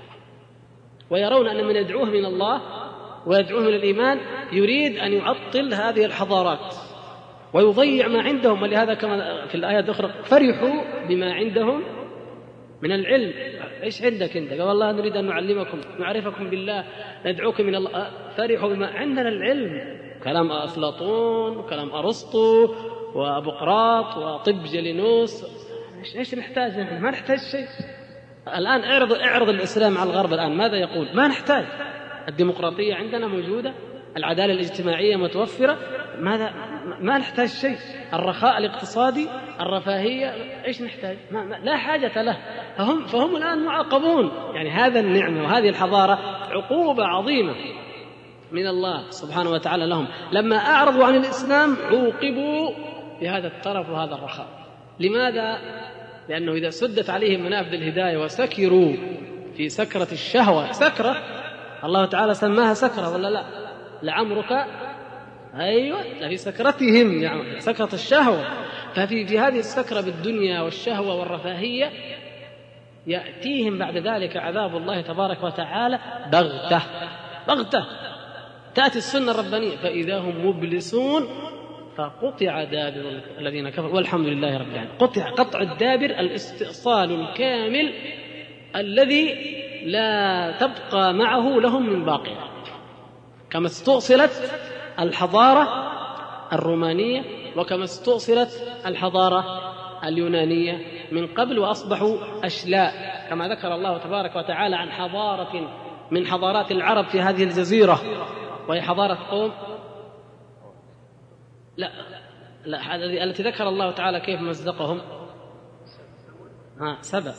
ويرون أن من يدعوه من الله ويدعوه من الإيمان يريد أن يعطل هذه الحضارات ويضيع ما عندهم. ولهذا كما في الآيات الأخرى فرحوا بما عندهم من العلم. إيش عندك أنت؟ قال والله نريد أن نعلمكم نعرفكم بالله ندعوكم من الله. فرحوا بما عندنا العلم، كلام أفلاطون وكلام أرسطو وأبقراط وطب جالينوس. إيش نحتاج؟ ما نحتاج شيء. الآن اعرض اعرض الإسلام على الغرب الآن ماذا يقول؟ ما نحتاج. الديمقراطية عندنا موجودة، العدالة الاجتماعية متوفرة، ماذا؟ ما نحتاج شيء. الرخاء الاقتصادي، الرفاهية، إيش نحتاج؟ ما ما لا حاجة له. فهم فهم الآن معاقبون. يعني هذا النعمة وهذه الحضارة عقوبة عظيمة من الله سبحانه وتعالى لهم. لما أعرضوا عن الإسلام عوقبوا بهذا الترف وهذا الرخاء. لماذا؟ لأنه إذا سدت عليهم منافذ الهداية وسكروا في سكرة الشهوة، سكرة الله تعالى سماها سكرة ولا لا؟ لعمرك أيوة في سكرتهم، يعني سكرة الشهوة. ففي في هذه السكرة بالدنيا والشهوة والرفاهية يأتيهم بعد ذلك عذاب الله تبارك وتعالى بغتة بغتة. تأتي السنة الربانية فإذا هم مبلسون فقطع دابر الذين كفروا والحمد لله رب العالمين. قطع قطع الدابر، الاستئصال الكامل الذي لا تبقى معه لهم من باقي. كما استؤصلت الحضارة الرومانية وكما استؤصلت الحضارة اليونانية من قبل وأصبحوا أشلاء، كما ذكر الله تبارك وتعالى عن حضارة من حضارات العرب في هذه الجزيرة وهي حضارة قوم لا لا التي ذكر الله تعالى كيف مزقهم ها سبأ.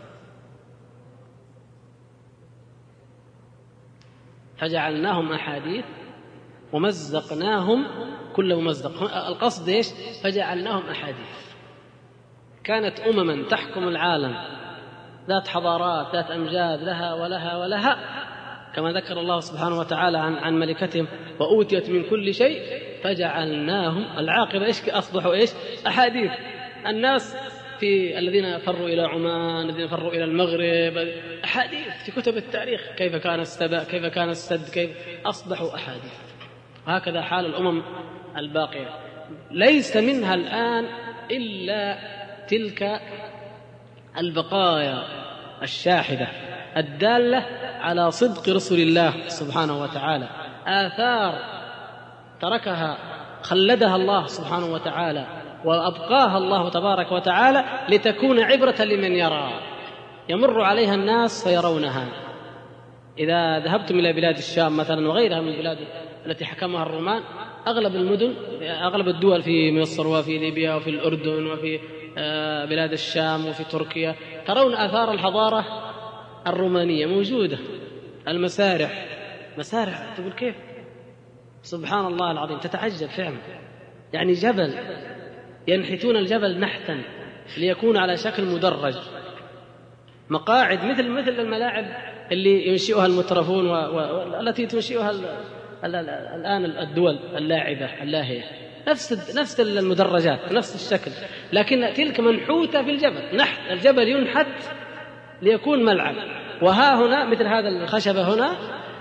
فجعلناهم أحاديث ومزقناهم كل ممزق. القصد إيش؟ فجعلناهم أحاديث. كانت أمما تحكم العالم ذات حضارات ذات أمجاد لها ولها ولها، كما ذكر الله سبحانه وتعالى عن عن ملكتهم وأوتيت من كل شيء فجعلناهم العاقبة إيش؟ أصبحوا إيش؟ أحاديث. الناس في الذين فروا إلى عمان، الذين فروا إلى المغرب، أحاديث في كتب التاريخ كيف كان السبأ، كيف كان السد، كيف أصبحوا أحاديث. هكذا حال الأمم الباقية. ليس منها الآن إلا تلك البقايا الشاحذة الدالة على صدق رسول الله سبحانه وتعالى، آثار تركها خلدها الله سبحانه وتعالى وأبقاها الله تبارك وتعالى لتكون عبرة لمن يرى. يمر عليها الناس فيرونها. إذا ذهبتم إلى بلاد الشام مثلا وغيرها من البلاد التي حكمها الرومان، أغلب المدن أغلب الدول في مصر وفي ليبيا وفي الأردن وفي بلاد الشام وفي تركيا ترون آثار الحضارة الرومانية موجودة. المسارح مسارح تقول كيف سبحان الله العظيم، تتعجب فعلا. يعني جبل ينحتون الجبل نحتا ليكون على شكل مدرج، مقاعد مثل مثل الملاعب اللي ينشئها المترفون والتي تنشئها الآن الدول اللاعبة اللاهية، نفس نفس المدرجات نفس الشكل، لكن تلك منحوتة في الجبل. نحت الجبل ينحت ليكون ملعب. وها هنا مثل هذا الخشبة هنا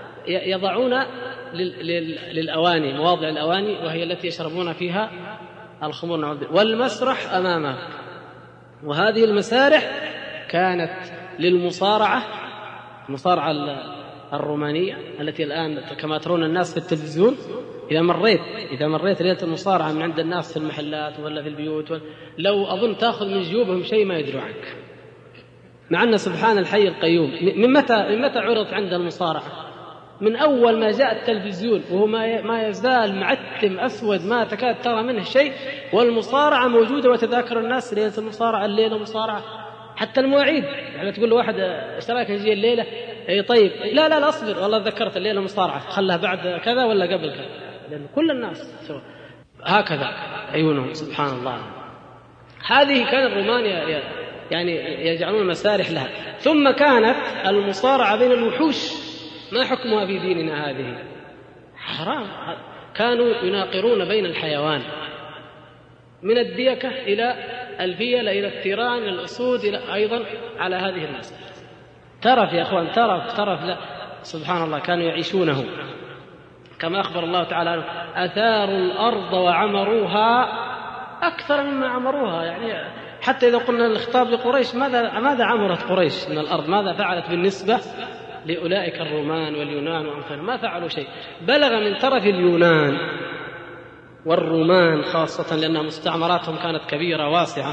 يضعون للأواني، مواضع الأواني وهي التي يشربون فيها الخمور نعوذ بالله، والمسرح أمامه. وهذه المسارح كانت للمصارعة، المصارعة الرومانية التي الآن كما ترون الناس في التلفزيون. إذا مريت إذا مريت ليلة المصارعة من عند الناس في المحلات ولا في البيوت، لو أظن تأخذ من جيوبهم شيء ما يدروا عنك، مع أن سبحان الحي القيوم من متى من متى عرضت عند المصارعة؟ من أول ما جاء التلفزيون، وهو ما يزال معتم أسود ما تكاد ترى منه شيء، والمصارعة موجودة وتذاكر الناس ليلة المصارعة، الليلة مصارعة. حتى المواعيد، يعني تقول له واحد ايش رايك نجي الليلة؟ اي طيب، لا لا لا اصبر والله ذكرت الليلة مصارعة، خلها بعد كذا ولا قبل كذا، لأن كل الناس سوا هكذا عيونهم. سبحان الله. هذه كان الرومان يعني يجعلون مسارح لها. ثم كانت المصارعة بين الوحوش، ما حكمها في ديننا هذه؟ حرام. كانوا يناقرون بين الحيوان، من الديكة إلى الفيل إلى الثيران إلى الأسود إلى أيضا على هذه المسارح. ترف يا أخوان، ترف ترف لا سبحان الله، كانوا يعيشونه كما أخبر الله تعالى عنه: أثاروا الأرض وعمروها أكثر مما عمروها. يعني حتى إذا قلنا الخطاب لقريش، ماذا ماذا عمرت قريش من الأرض؟ ماذا فعلت بالنسبة لأولئك الرومان واليونان وأمثالهم؟ ما فعلوا شيء. بلغ من طرف اليونان والرومان خاصة، لأن مستعمراتهم كانت كبيرة واسعة،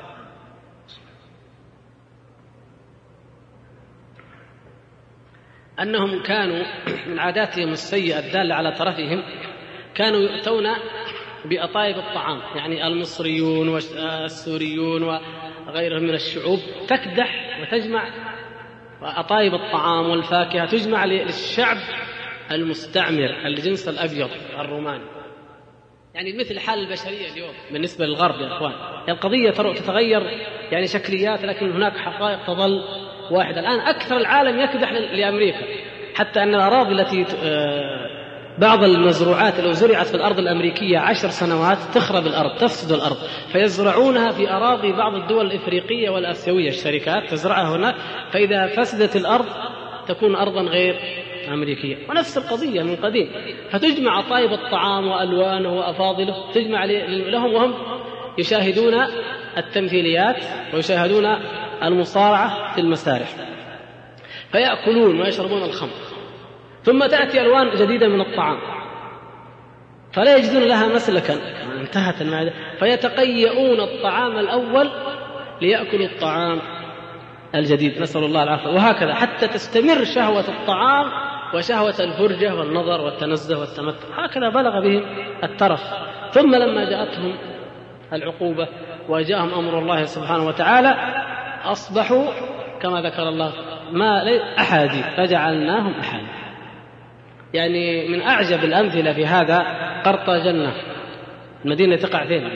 أنهم كانوا من عاداتهم السيئة الدالة على طرفهم، كانوا يؤتون بأطايب الطعام. يعني المصريون والسوريون وغيرهم من الشعوب تكدح وتجمع أطايب الطعام والفاكهة، تجمع للشعب المستعمر الجنس الأبيض الروماني. يعني مثل حال البشرية اليوم بالنسبة للغرب يا أخوان. القضية تتغير يعني شكليات، لكن هناك حقائق تظل واحدة. الآن أكثر العالم يكدح لأمريكا، حتى أن الأراضي التي بعض المزروعات لو زرعت في الأرض الأمريكية عشر سنوات تخرب الأرض، تفسد الأرض، فيزرعونها في أراضي بعض الدول الإفريقية والآسيوية، الشركات تزرعها هناك، فإذا فسدت الأرض تكون أرضا غير أمريكية. ونفس القضية من قديم، فتجمع طيب الطعام وألوانه وأفاضله، تجمع لهم وهم يشاهدون التمثيليات ويشاهدون المصارعة في المسارح، فيأكلون ويشربون الخمر. ثم تأتي ألوان جديدة من الطعام فلا يجدون لها مسلكا، انتهت المعدة، فيتقيؤون الطعام الأول ليأكلوا الطعام الجديد، نسأل الله العافية. وهكذا حتى تستمر شهوة الطعام وشهوة الفرجة والنظر والتنزه والتمتع، هكذا بلغ بهم الترف. ثم لما جاءتهم العقوبة وجاءهم أمر الله سبحانه وتعالى، أصبحوا كما ذكر الله ما أحادي فجعلناهم أحادي. يعني من أعجب الأمثلة في هذا قرطاجنة، المدينة تقع فين؟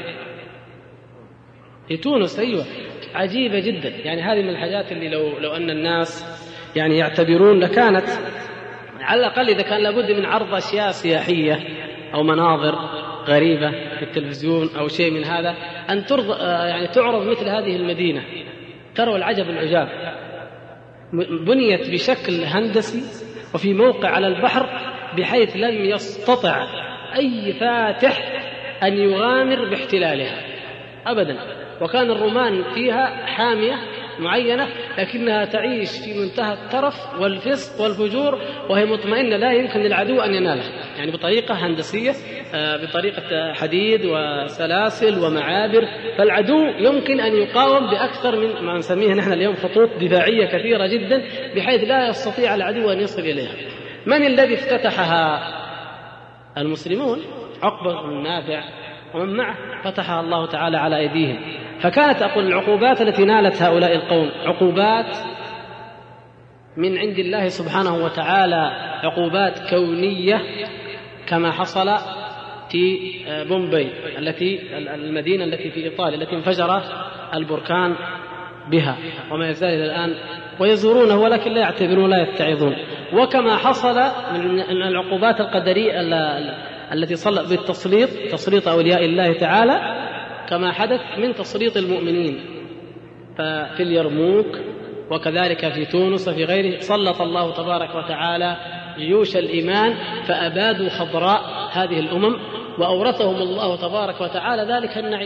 في تونس. أيوة، عجيبة جدا. يعني هذه من الحاجات اللي لو, لو أن الناس يعني يعتبرون لكانت على الأقل إذا كان لابد من عرض أشياء سياحية أو مناظر غريبة في التلفزيون أو شيء من هذا، أن ترض يعني تعرض مثل هذه المدينة. تروا العجب العجاب، بنيت بشكل هندسي وفي موقع على البحر بحيث لم يستطع أي فاتح أن يغامر باحتلالها أبدا. وكان الرومان فيها حامية معينة، لكنها تعيش في منتهى الترف والفسق والفجور، وهي مطمئنة لا يمكن للعدو أن ينالها، يعني بطريقة هندسية، بطريقة حديد وسلاسل ومعابر، فالعدو يمكن أن يقاوم بأكثر من ما نسميه نحن اليوم خطوط دفاعية كثيرة جدا، بحيث لا يستطيع العدو أن يصل إليها. من الذي افتتحها؟ المسلمون، عقبة بن نافع ومن معه، فتحها الله تعالى على أيديهم. فكانت أقول العقوبات التي نالت هؤلاء القوم عقوبات من عند الله سبحانه وتعالى، عقوبات كونية، كما حصل في بومبي التي المدينة التي في إيطاليا التي انفجر البركان بها، وما يزال إلى الآن ويزورونه ولكن لا يعتبرون لا يتعظون. وكما حصل من العقوبات القدرية التي صلت بالتسليط، تسليط أولياء الله تعالى، كما حدث من تسليط المؤمنين ففي اليرموك وكذلك في تونس وفي غيره، سلط الله تبارك وتعالى جيوش الإيمان فأبادوا خضراء هذه الأمم وأورثهم الله تبارك وتعالى ذلك النعيم.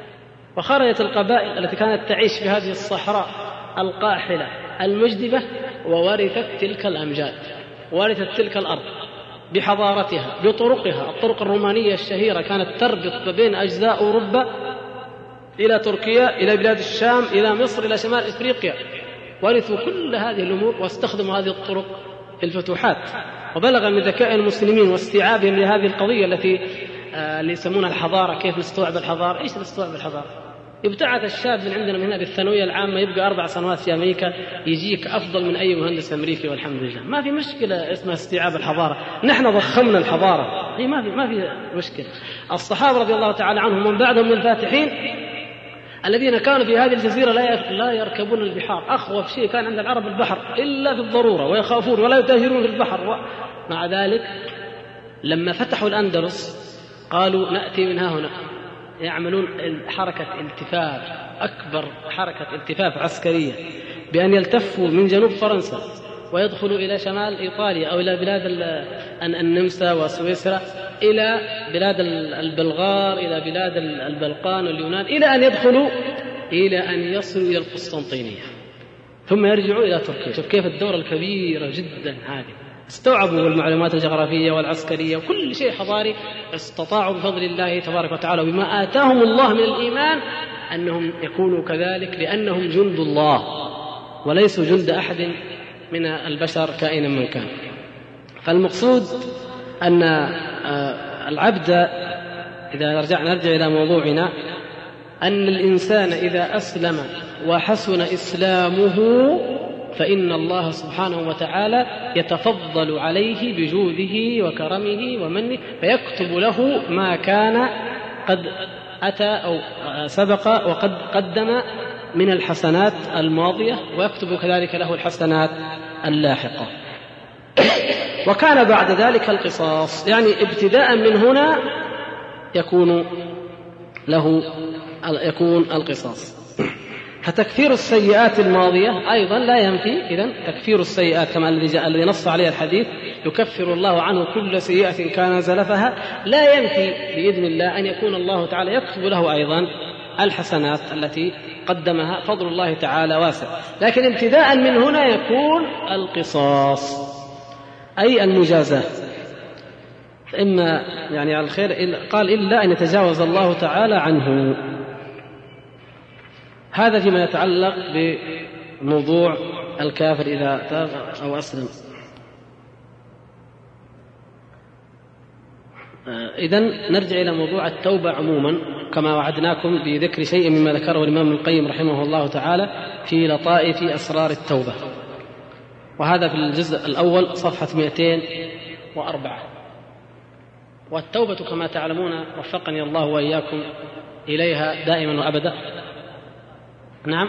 وخرجت القبائل التي كانت تعيش في هذه الصحراء القاحلة المجدبة وورثت تلك الأمجاد، ورثت تلك الأرض بحضارتها بطرقها. الطرق الرومانية الشهيرة كانت تربط بين أجزاء أوروبا إلى تركيا، إلى بلاد الشام، إلى مصر، إلى شمال إفريقيا. ورثوا كل هذه الأمور واستخدموا هذه الطرق في الفتوحات. وبلغ من ذكاء المسلمين واستيعابهم لهذه القضية التي آه اللي يسمونها الحضارة. كيف نستوعب الحضارة؟ إيش نستوعب الحضارة؟ يبتعث الشاب من عندنا من هنا بالثانوية العامة يبقى أربع سنوات في أمريكا يجيك أفضل من أي مهندس أمريكي والحمد لله. ما في مشكلة اسمها استيعاب الحضارة، نحن ضخمنا الحضارة، هي ما في ما في مشكلة. الصحابة رضي الله تعالى عنهم ومن بعدهم من الفاتحين الذين كانوا في هذه الجزيرة لا لا يركبون البحار. أخوف شيء كان عند العرب البحر إلا في الضرورة، ويخافون ولا يتاجرون في البحر. مع ذلك لما فتحوا الأندلس قالوا نأتي من ها هنا، يعملون حركة التفاف، أكبر حركة التفاف عسكرية، بأن يلتفوا من جنوب فرنسا ويدخلوا إلى شمال إيطاليا أو إلى بلاد النمسا وسويسرا، إلى بلاد البلغار، إلى بلاد البلقان واليونان، إلى أن يدخلوا إلى أن يصلوا إلى القسطنطينية ثم يرجعوا إلى تركيا. شوف كيف الدورة الكبيرة جدا هذه. استوعبوا المعلومات الجغرافية والعسكرية وكل شيء حضاري. استطاعوا بفضل الله تبارك وتعالى وبما آتاهم الله من الإيمان أنهم يكونوا كذلك، لأنهم جند الله وليسوا جند أحد من البشر كائنا من كان. فالمقصود أن العبد، إذا رجعنا نرجع إلى موضوعنا، أن الإنسان إذا أسلم وحسن إسلامه فإن الله سبحانه وتعالى يتفضل عليه بجوده وكرمه ومنه، فيكتب له ما كان قد أتى أو سبق وقد قدم من الحسنات الماضية، ويكتب كذلك له الحسنات اللاحقة. وكان بعد ذلك القصاص، يعني ابتداء من هنا يكون له يكون القصاص. فتكفير السيئات الماضية أيضا لا ينفي، إذن تكفير السيئات كما الذي نص عليه الحديث يكفر الله عنه كل سيئة كان زلفها، لا ينفي بإذن الله أن يكون الله تعالى يكتب له أيضا الحسنات التي قدمها. فضل الله تعالى واسع. لكن ابتداء من هنا يكون القصاص أي المجازاة. إما يعني على الخير قال إلا أن يتجاوز الله تعالى عنه. هذا فيما يتعلق بموضوع الكافر إذا تاب أو أسلم. إذن نرجع إلى موضوع التوبة عموما، كما وعدناكم بذكر شيء مما ذكره الإمام ابن القيم رحمه الله تعالى في لطائف أسرار التوبة، وهذا في الجزء الأول صفحة مئتين وأربعة. والتوبة كما تعلمون وفقني الله وإياكم إليها دائما وأبدا. نعم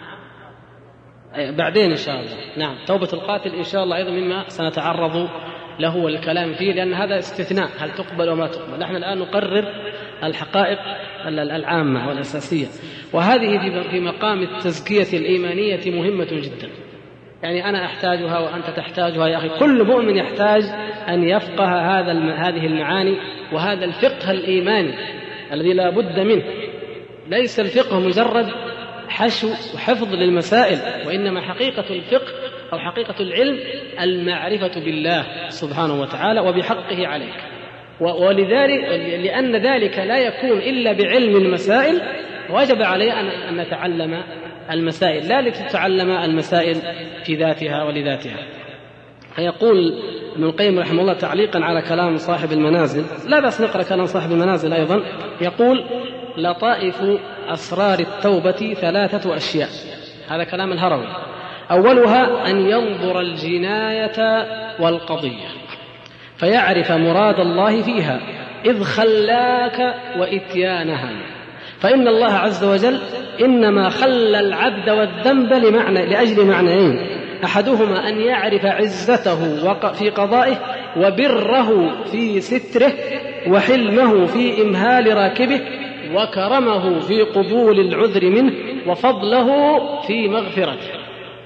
بعدين إن شاء الله. نعم توبة القاتل إن شاء الله أيضا مما سنتعرض له والكلام فيه، لأن هذا استثناء، هل تقبل وما تقبل. نحن الآن نقرر الحقائق العامة والأساسية، وهذه في مقام التزكية الإيمانية مهمة جدا. يعني أنا أحتاجها وأنت تحتاجها يا أخي، كل مؤمن يحتاج أن يفقه هذا هذه المعاني وهذا الفقه الإيماني الذي لا بد منه. ليس الفقه مجرد حشو وحفظ للمسائل، وإنما حقيقة الفقه أو حقيقة العلم المعرفة بالله سبحانه وتعالى وبحقه عليك. ولذلك لأن ذلك لا يكون إلا بعلم المسائل، وجب عليه أن نتعلم المسائل، لا لتتعلم المسائل في ذاتها ولذاتها. فيقول ابن القيم رحمه الله تعليقا على كلام صاحب المنازل، لا بأس نقرأ كلام صاحب المنازل أيضا، يقول لطائف أسرار التوبة ثلاثة أشياء. هذا كلام الهروي. أولها أن ينظر الجناية والقضية فيعرف مراد الله فيها إذ خلاك وإتيانها، فإن الله عز وجل إنما خلى العبد والذنب لمعنى لأجل معنيين: أحدهما أن يعرف عزته في قضائه، وبره في ستره، وحلمه في إمهال راكبه، وكرمه في قبول العذر منه، وفضله في مغفرته.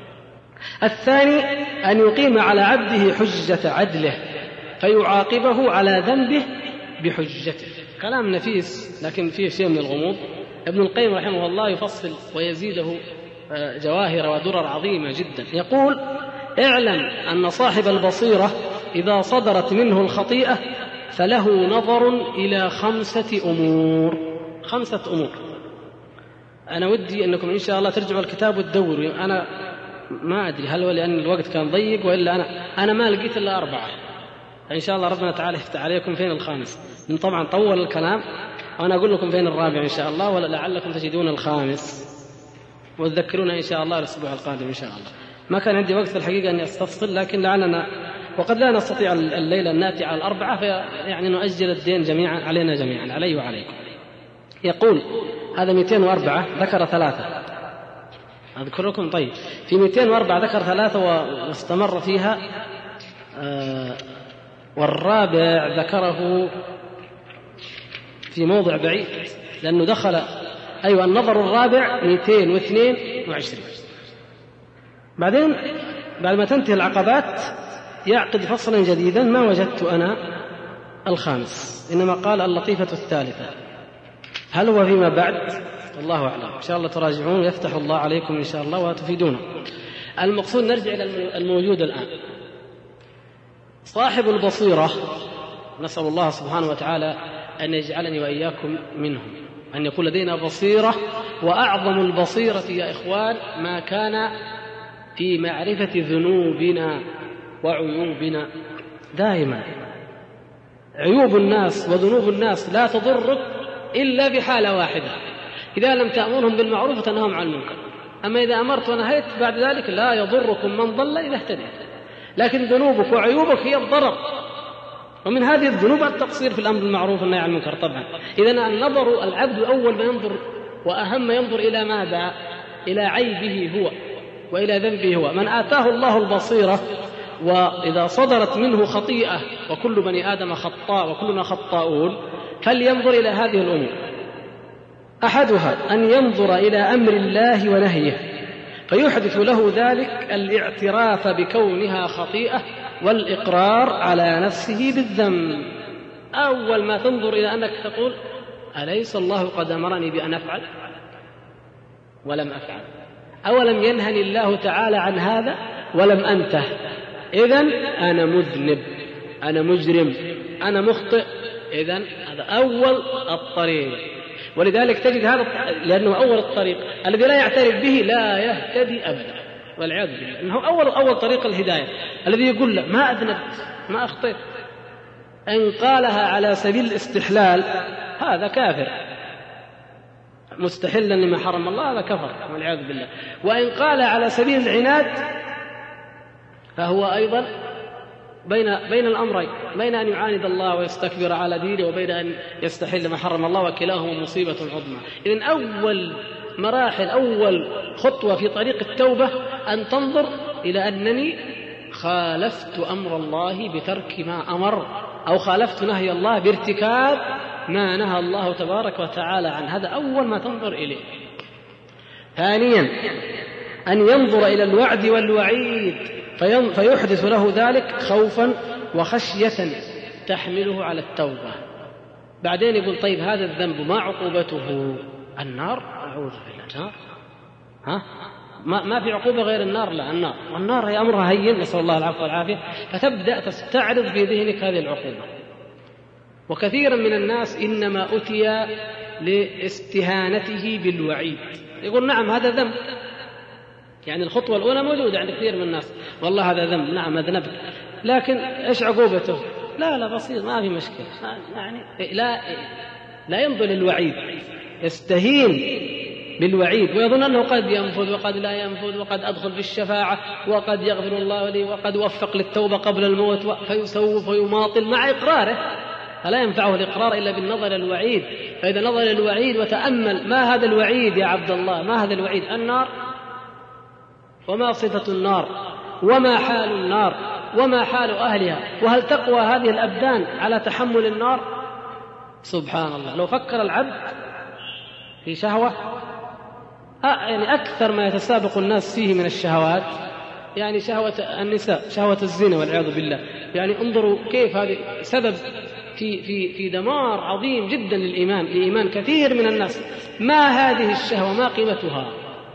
الثاني أن يقيم على عبده حجة عدله فيعاقبه على ذنبه بحجته. كلام نفيس لكن فيه شيء من الغموض. ابن القيم رحمه الله يفصل ويزيده جواهر ودرر عظيمة جدا. يقول: اعلم أن صاحب البصيرة إذا صدرت منه الخطيئة فله نظر إلى خمسة أمور. خمسة أمور. أنا ودي أنكم إن شاء الله ترجعوا الكتاب وتدوروا. أنا ما أدري هل هو لأن الوقت كان ضيق وإلا أنا أنا ما لقيت إلا أربعة. إن شاء الله ربنا تعالى يفتح عليكم فين الخامس. من طبعا طول الكلام وأنا أقول لكم فين الرابع إن شاء الله، ولعلكم تجدون الخامس وتذكرون إن شاء الله الأسبوع القادم إن شاء الله. ما كان عندي وقت في الحقيقة أني أستفصل، لكن لعلنا وقد لا نستطيع الليلة أن نأتي على الأربعة، فيعني نؤجل الدين جميعا علينا جميعا، علي وعليكم. يقول هذا مئتين وأربعة ذكر ثلاثة، أذكر لكم. طيب في مئتين وأربعة ذكر ثلاثة واستمر فيها، آه والرابع ذكره في موضع بعيد لأنه دخل أيوة النظر الرابع مئتين واثنين وعشرين. بعدين بعد ما تنتهي العقبات يعقد فصلا جديدا: ما وجدت أنا الخامس، إنما قال اللطيفة الثالثة. هل هو فيما بعد؟ الله أعلم. إن شاء الله تراجعون ويفتح الله عليكم إن شاء الله وتفيدون. المقصود نرجع إلى الموجود الآن. صاحب البصيرة، نسأل الله سبحانه وتعالى أن يجعلني وإياكم منهم، أن يكون لدينا بصيرة. وأعظم البصيرة يا إخوان ما كان في معرفة ذنوبنا وعيوبنا. دائما عيوب الناس وذنوب الناس لا تضرك إلا في حالة واحدة: إذا لم تأمرهم بالمعروف وتنههم عن المنكر. أما إذا أمرت ونهيت بعد ذلك لا يضركم من ضل إذا اهتديت. لكن ذنوبك وعيوبك هي الضرر، ومن هذه الذنوب التقصير في الأمر بالمعروف والنهي عن المنكر. طبعا إذن النظر، العبد أول ما ينظر وأهم ينظر إلى ماذا؟ إلى عيبه هو وإلى ذنبه هو. من آتاه الله البصيرة وإذا صدرت منه خطيئة، وكل بني آدم خطاء وكلنا خطاؤون، فلينظر إلى هذه الأمور. أحدها أن ينظر إلى أمر الله ونهيه فيحدث له ذلك الاعتراف بكونها خطيئة والإقرار على نفسه بالذنب. أول ما تنظر إلى أنك تقول: أليس الله قد أمرني بأن أفعل ولم أفعل؟ أولم ينهني الله تعالى عن هذا ولم أنته؟ إذن أنا مذنب، أنا مجرم، أنا مخطئ. إذن هذا أول الطريق. ولذلك تجد هذا لأنه أول الطريق الذي لا يعترف به لا يهتدي أبدا، والعياذ بالله. إنه أول أول طريق الهداية الذي يقول: لا ما أذنبت ما أخطئت. إن قالها على سبيل الاستحلال هذا كافر، مستحلا لما حرم الله هذا كفر والعياذ بالله. وإن قال على سبيل العناد فهو أيضا بين بين الأمرين، بين أن يعاند الله ويستكبر على دينه وبين أن يستحل ما حرم الله، وكلاهما مصيبة عظمى. إذن أول مراحل أول خطوة في طريق التوبة أن تنظر إلى أنني خالفت أمر الله بترك ما أمر، أو خالفت نهي الله بارتكاب ما نهى الله تبارك وتعالى عن. هذا أول ما تنظر إليه. ثانيا أن ينظر إلى الوعد والوعيد فيحدث له ذلك خوفا وخشية تحمله على التوبة. بعدين يقول: طيب هذا الذنب ما عقوبته؟ النار. أعوذ بالله. ها ما ما في عقوبة غير النار؟ لا، النار. والنار هي أمرها هين، نسأل الله العفو والعافية. فتبدأ تستعرض في ذهنك هذه العقوبة. وكثيرا من الناس إنما أتي لاستهانته بالوعيد، يقول: نعم هذا ذنب. يعني الخطوة الأولى موجودة عند كثير من الناس: والله هذا ذنب، نعم أذنبت، لكن إيش عقوبته؟ لا لا بسيط، ما في مشكلة. يعني لا لا ينظر للوعيد، يستهين بالوعيد ويظن أنه قد ينفذ وقد لا ينفذ، وقد أدخل في الشفاعة، وقد يغفر الله لي، وقد وفق للتوبة قبل الموت، فيسوف ويماطل مع إقراره. فلا ينفعه الإقرار إلا بالنظر للوعيد. فإذا نظر للوعيد وتأمل: ما هذا الوعيد يا عبد الله؟ ما هذا الوعيد؟ النار. وما صفة النار؟ وما حال النار؟ وما حال أهلها؟ وهل تقوى هذه الأبدان على تحمل النار؟ سبحان الله. لو فكر العبد في شهوة، يعني أكثر ما يتسابق الناس فيه من الشهوات، يعني شهوة النساء، شهوة الزنا والعياذ بالله. يعني انظروا كيف هذه سبب في, في, في دمار عظيم جدا للإيمان لإيمان كثير من الناس. ما هذه الشهوة؟ ما قيمتها؟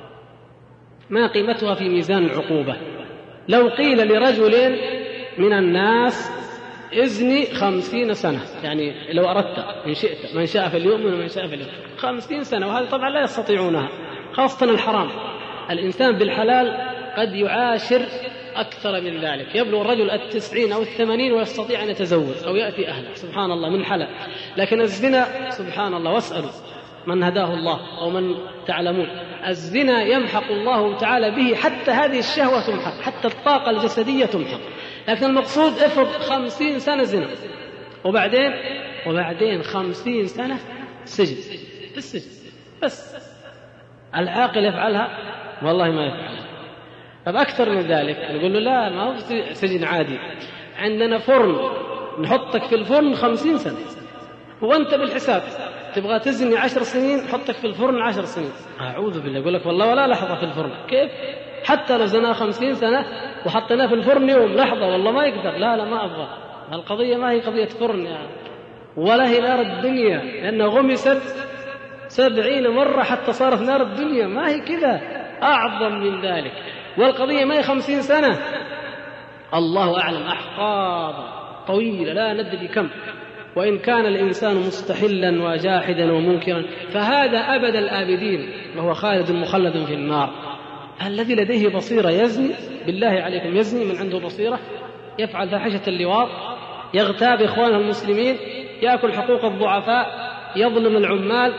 ما قيمتها في ميزان العقوبة؟ لو قيل لرجل من الناس إذني خمسين سنة، يعني لو أردت إن شئت، من شاء في اليوم ومن شاء في اليوم، خمسين سنة، وهذا طبعا لا يستطيعونها، خاصة الحرام. الإنسان بالحلال قد يعاشر أكثر من ذلك، يبلغ الرجل التسعين أو الثمانين ويستطيع أن يتزوج أو يأتي أهله سبحان الله من حلال. لكن الزنا سبحان الله، واسألوا من هداه الله أو من تعلمون، الزنا يمحق الله تعالى به حتى هذه الشهوة تمحق، حتى الطاقة الجسدية تمحق. لكن المقصود افرض خمسين سنة زنا، وبعدين وبعدين خمسين سنة سجن، السجن بس. العاقل يفعلها؟ والله ما يفعلها. طب أكثر من ذلك نقول له لا، ما هو سجن عادي، عندنا فرن نحطك في الفرن خمسين سنة، وأنت بالحساب تبغى تزني عشر سنين نحطك في الفرن عشر سنين. أعوذ بالله. يقول لك والله ولا لحظة في الفرن. كيف؟ حتى لو زنا خمسين سنة وحطيناه في الفرن يوم لحظة والله ما يقدر. لا لا ما أبغى. القضية ما هي قضية فرن يعني، ولا هي نار الدنيا، لأنها غمست سبعين مرة حتى صارت نار الدنيا. ما هي كذا، أعظم من ذلك. والقضية ما هي خمسين سنة، الله أعلم، أحقاب طويلة لا ندري كم. وإن كان الإنسان مستحلا وجاحدا ومنكرا فهذا أبد الآبدين، وهو خالد مخلد في النار. الذي لديه بصيرة يزني، بالله عليكم يزني من عنده بصيرة، يفعل فاحشة اللواط، يغتاب إخوانه المسلمين، يأكل حقوق الضعفاء، يظلم العمال،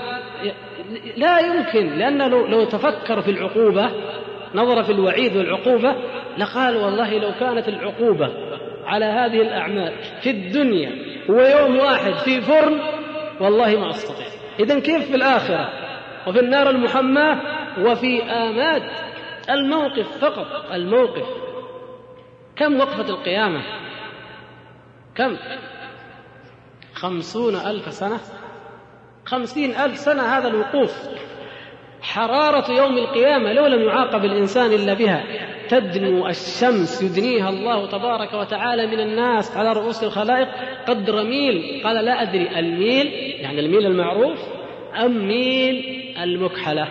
لا يمكن. لأنه لو تفكر في العقوبة، نظر في الوعيد والعقوبة، لقال والله لو كانت العقوبة على هذه الأعمال في الدنيا ويوم واحد في فرن والله ما أستطيع. إذن كيف في الآخرة وفي النار المحماة وفي آماد الموقف فقط؟ الموقف كم وقفة القيامة؟ كم؟ خمسون ألف سنة، خمسين ألف سنة هذا الوقوف. حرارة يوم القيامة لو لم يعاقب الإنسان إلا بها تدنو الشمس يدنيها الله تبارك وتعالى من الناس على رؤوس الخلائق قدر ميل. قال لا أدري الميل يعني الميل المعروف أم ميل المكحلة،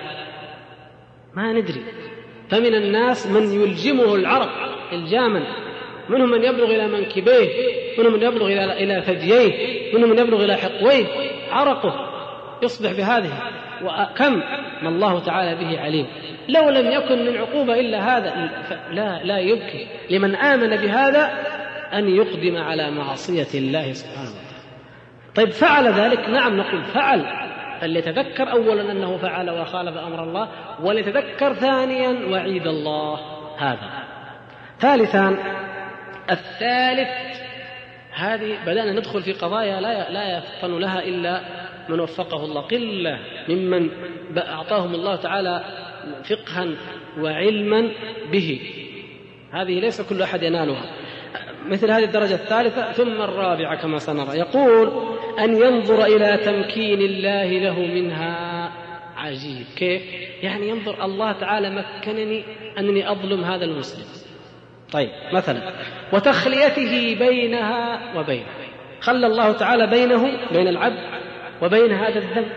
ما ندري. فمن الناس من يلجمه العرق الجاما، منهم من يبلغ إلى منكبيه، منهم من يبلغ إلى ثدييه، منهم من يبلغ إلى حقويه، عرقه يصبح بهذه. وكم ما الله تعالى به عليم. لو لم يكن من عقوبة إلا هذا لا لا يبكي لمن آمن بهذا أن يقدم على معصية الله سبحانه وتعالى. طيب فعل ذلك؟ نعم نقول فعل، فليتذكر أولا أنه فعل وخالف أمر الله، وليتذكر ثانيا وعيد الله. هذا ثالثا. الثالث، هذه بدأنا ندخل في قضايا لا لا يفطن لها إلا من وفقه الله، قلة ممن أعطاهم الله تعالى فقها وعلما به، هذه ليس كل أحد ينالها. مثل هذه الدرجة الثالثة. ثم الرابعة كما سنرى، يقول أن ينظر إلى تمكين الله له منها. عجيب كيف؟ يعني ينظر الله تعالى مكنني أنني أظلم هذا المسلم، طيب مثلا، وتخليته بينها وبينه، خلى الله تعالى بينه بين العبد وبين هذا الذنب،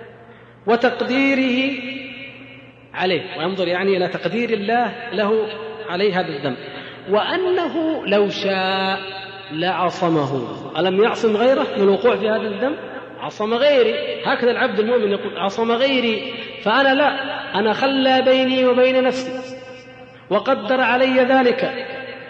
وتقديره عليه، وينظر يعني إلى تقدير الله له عليه هذا الذنب، وأنه لو شاء لعصمه. ألم يعصم غيره من الوقوع في هذا الذنب؟ عصم غيري. هكذا العبد المؤمن يقول عصم غيري، فأنا لا، أنا خلى بيني وبين نفسي وقدر علي ذلك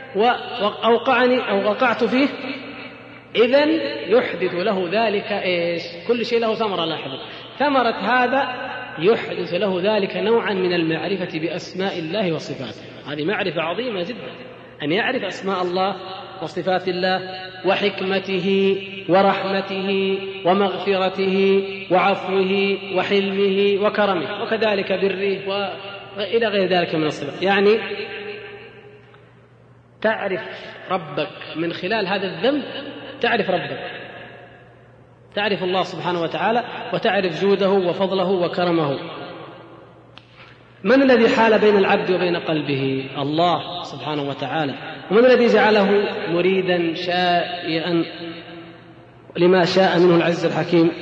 وأوقعني أو وقعت فيه، إذن يحدث له ذلك إيش؟ كل شيء له ثمرة. لاحظوا ثمرة هذا يحدث له ذلك نوعا من المعرفة بأسماء الله وصفاته. هذه معرفة عظيمة جدا، أن يعرف أسماء الله وصفات الله وحكمته ورحمته ومغفرته وعفوه وحلمه وكرمه، وكذلك بره وإلى غير ذلك من الصفات. يعني تعرف ربك من خلال هذا الذنب، تعرف ربك، تعرف الله سبحانه وتعالى، وتعرف جوده وفضله وكرمه. من الذي حال بين العبد وبين قلبه؟ الله سبحانه وتعالى. ومن الذي جعله مريدا شائعا لما شاء منه العز الحكيم.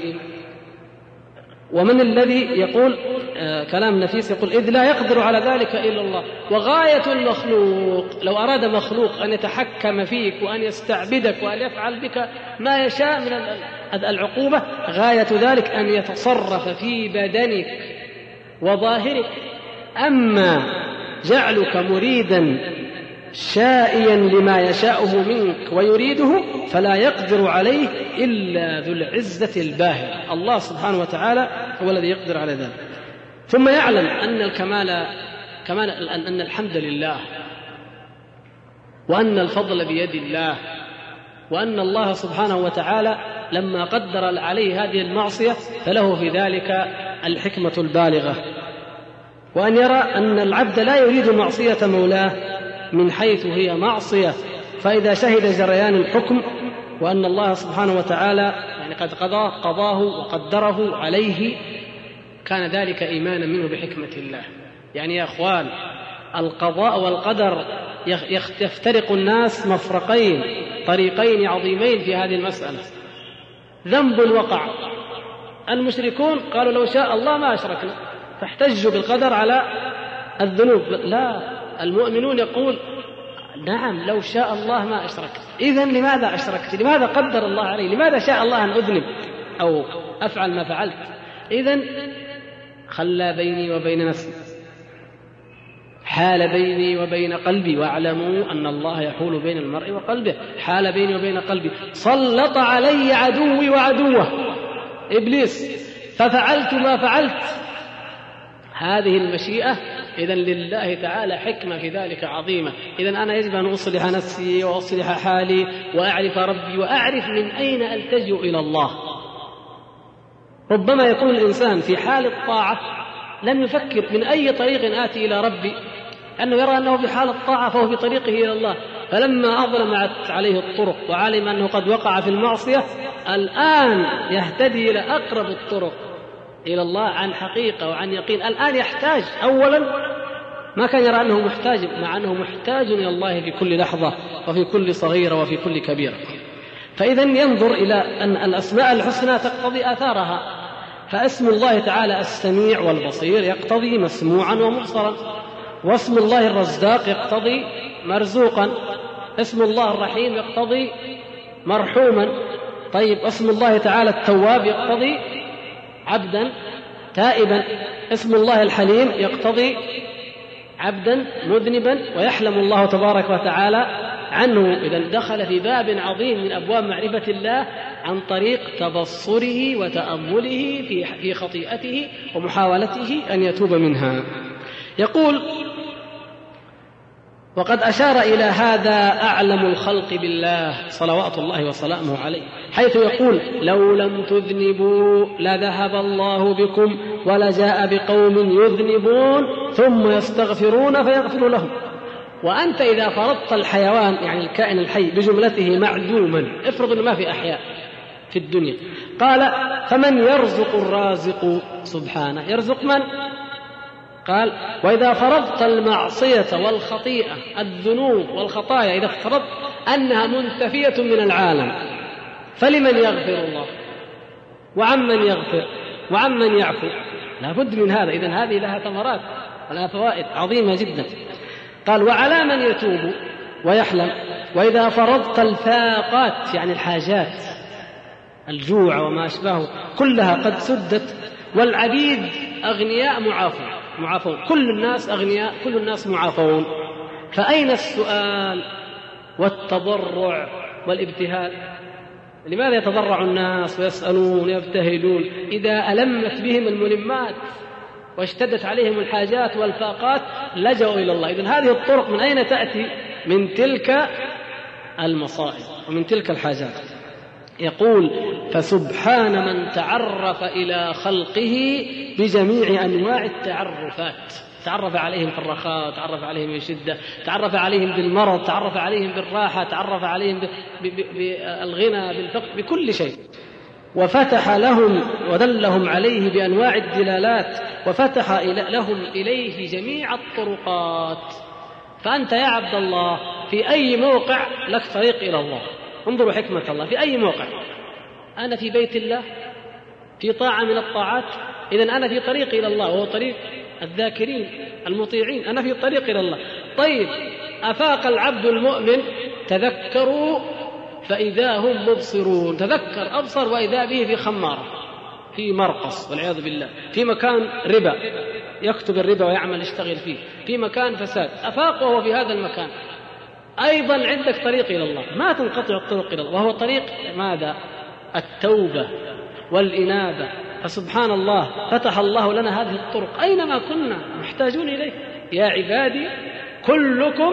ومن الذي يقول آه كلام نفيس يقول إذ لا يقدر على ذلك إلا الله. وغاية المخلوق لو أراد مخلوق أن يتحكم فيك وأن يستعبدك وأن يفعل بك ما يشاء من العقوبة، غاية ذلك أن يتصرف في بدنك وظاهرك. أما جعلك مريدا شائيا لما يشاءه منك ويريده فلا يقدر عليه إلا ذو العزة الباهرة. الله سبحانه وتعالى هو الذي يقدر على ذلك. ثم يعلم أن الكمال كمال أن الحمد لله، وأن الفضل بيد الله، وأن الله سبحانه وتعالى لما قدر عليه هذه المعصية فله في ذلك الحكمة البالغة، وأن يرى أن العبد لا يريد معصية مولاه من حيث هي معصية، فإذا شهد جريان الحكم وأن الله سبحانه وتعالى يعني قد قضاه قضاه وقدره عليه كان ذلك إيمانا منه بحكمة الله. يعني يا أخوان القضاء والقدر يفترق الناس مفرقين طريقين عظيمين في هذه المسألة. ذنب وقع، المشركون قالوا لو شاء الله ما أشركنا فاحتجوا بالقدر على الذنوب. لا، المؤمنون يقول نعم لو شاء الله ما أشركت، إذن لماذا أشركت؟ لماذا قدر الله علي؟ لماذا شاء الله أن أذنب أو أفعل ما فعلت؟ إذن خلى بيني وبين نفسي، حال بيني وبين قلبي، واعلموا أن الله يحول بين المرء وقلبه، حال بيني وبين قلبي، سلط علي عدوي وعدوه إبليس ففعلت ما فعلت. هذه المشيئة إذن لله تعالى حكمة في ذلك عظيمة. إذن أنا يجب أن أصلح نفسي وأصلح حالي وأعرف ربي وأعرف من أين ألتجئ إلى الله. ربما يكون الإنسان في حال الطاعة لم يفكر من أي طريق آتي إلى ربي، أنه يرى أنه في حال الطاعة فهو في طريقه إلى الله، فلما أظلمت عليه الطرق وعلم أنه قد وقع في المعصية الآن يهتدي إلى أقرب الطرق إلى الله عن حقيقة وعن يقين. الآن يحتاج، أولا ما كان يرى أنه محتاج، مع أنه محتاج إلى الله في كل لحظة وفي كل صغيرة وفي كل كبيرة. فإذن ينظر إلى أن الأسماء الحسنى تقتضي آثارها، فاسم الله تعالى السميع والبصير يقتضي مسموعا ومبصرا، واسم الله الرزاق يقتضي مرزوقا، اسم الله الرحيم يقتضي مرحوما. طيب اسم الله تعالى التواب يقتضي عبدا تائبا، اسم الله الحليم يقتضي عبدا مذنبا ويحلم الله تبارك وتعالى عنه. إذن دخل في باب عظيم من أبواب معرفة الله عن طريق تبصره وتأمله في خطيئته ومحاولته أن يتوب منها. يقول وقد أشار إلى هذا أعلم الخلق بالله صلوات الله وسلامه عليه، حيث يقول لو لم تذنبوا لذهب الله بكم ولجاء بقوم يذنبون ثم يستغفرون فيغفر لهم. وأنت إذا فرضت الحيوان يعني الكائن الحي بجملته معدوما، افرض أنه ما في أحياء في الدنيا، قال فمن يرزق الرازق سبحانه، يرزق من؟ قال وإذا فرضت المعصية والخطيئة الذنوب والخطايا إذا فرضت أنها منتفية من العالم فلمن يغفر الله وعمن يغفر وعمن يعفو؟ لا بد من هذا. إذن هذه لها ثمرات ولها فوائد عظيمة جدا. قال وعلى من يتوب ويحلم. وإذا فرضت الفاقات يعني الحاجات الجوع وما أشبهه كلها قد سدت والعبيد أغنياء معافون معافون كل الناس أغنياء كل الناس معافون، فأين السؤال والتضرع والابتهال؟ لماذا يتضرع الناس ويسألون ويبتهلون إذا ألمت بهم الملمات واشتدت عليهم الحاجات والفاقات لجأوا إلى الله؟ إذن هذه الطرق من أين تأتي؟ من تلك المصائب ومن تلك الحاجات. يقول فسبحان من تعرف إلى خلقه بجميع أنواع التعرفات، تعرف عليهم في الرخاء، تعرف عليهم بالشدة، تعرف عليهم بالمرض، تعرف عليهم بالراحة، تعرف عليهم بالغنى بالفقر، بكل شيء، وفتح لهم ودلهم عليه بأنواع الدلالات، وفتح لهم إليه جميع الطرقات. فأنت يا عبد الله في أي موقع لك طريق إلى الله. انظروا حكمة الله، في أي موقع أنا في بيت الله في طاعة من الطاعات، إذن أنا في طريق إلى الله وهو طريق الذاكرين المطيعين، أنا في طريق إلى الله. طيب أفاق العبد المؤمن تذكروا فإذا هم مبصرون، تذكر أبصر وإذا به في خمارة، في مرقص والعياذ بالله، في مكان ربا يكتب الربا ويعمل يشتغل فيه، في مكان فساد، أفاق وهو في هذا المكان. أيضا عندك طريق إلى الله، ما تنقطع الطرق إلى الله، وهو طريق ماذا؟ التوبة والإنابة. فسبحان الله فتح الله لنا هذه الطرق أينما كنا محتاجون إليه. يا عبادي كلكم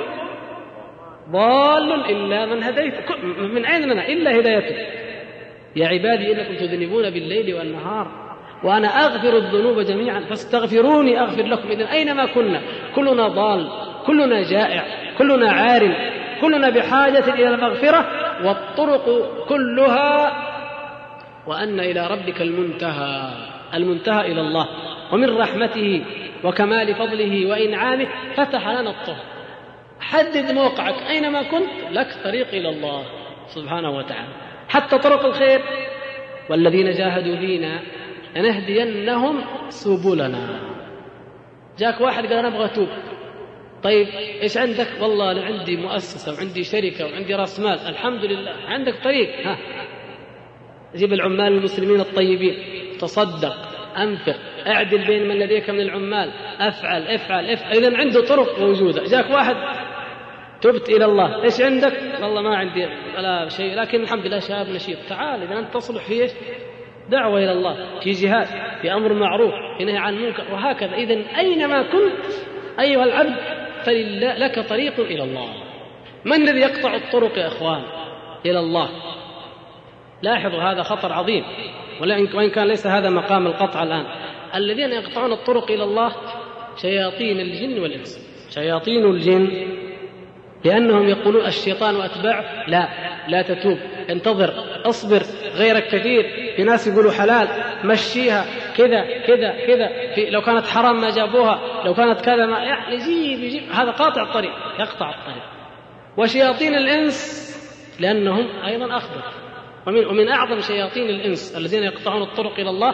ضال إلا من هديت، من أين لنا إلا هدايته. يا عبادي إنكم تذنبون بالليل والنهار وأنا أغفر الذنوب جميعا فاستغفروني أغفر لكم. إذن أينما كنا كلنا ضال، كلنا جائع، كلنا عار، كلنا بحاجة إلى المغفرة، والطرق كلها وأن إلى ربك المنتهى، المنتهى إلى الله. ومن رحمته وكمال فضله وإنعامه فتح لنا الطرق. حدد موقعك أينما كنت لك طريق إلى الله سبحانه وتعالى. حتى طرق الخير والذين جاهدوا فينا لنهدينهم سبلنا. جاك واحد قال أنا أبغى أتوب، طيب إيش عندك؟ والله أنا عندي مؤسسة وعندي شركة وعندي رأس مال. الحمد لله عندك طريق، ها جيب العمال المسلمين الطيبين، تصدق، أنفق، أعدل بين من لديك من العمال، أفعل أفعل أفعل. إذن عنده طرق موجودة. جاك واحد تبت إلى الله، إيش عندك؟ والله ما عندي ولا شيء، لكن الحمد لله شاب نشيط. تعال إذا أنت تصلح في إيش؟ دعوة إلى الله، في جهاد، في أمر معروف، في نهي عن منكر، وهكذا. إذن أينما كنت أيها العبد فلك طريق إلى الله. من الذي يقطع الطرق يا أخوان إلى الله؟ لاحظوا هذا خطر عظيم، وإن كان ليس هذا مقام القطع الآن. الذين يقطعون الطرق إلى الله شياطين الجن والإنس. شياطين الجن لأنهم يقولون الشيطان وأتباعه لا لا تتوب، انتظر، اصبر، غيرك كثير، في ناس يقولوا حلال مشيها كذا كذا كذا، في لو كانت حرام ما جابوها، لو كانت كذا ما يعني يجيب يجيب. هذا قاطع الطريق، يقطع الطريق. وشياطين الإنس لأنهم أيضا أخبث. ومن, ومن أعظم شياطين الإنس الذين يقطعون الطرق إلى الله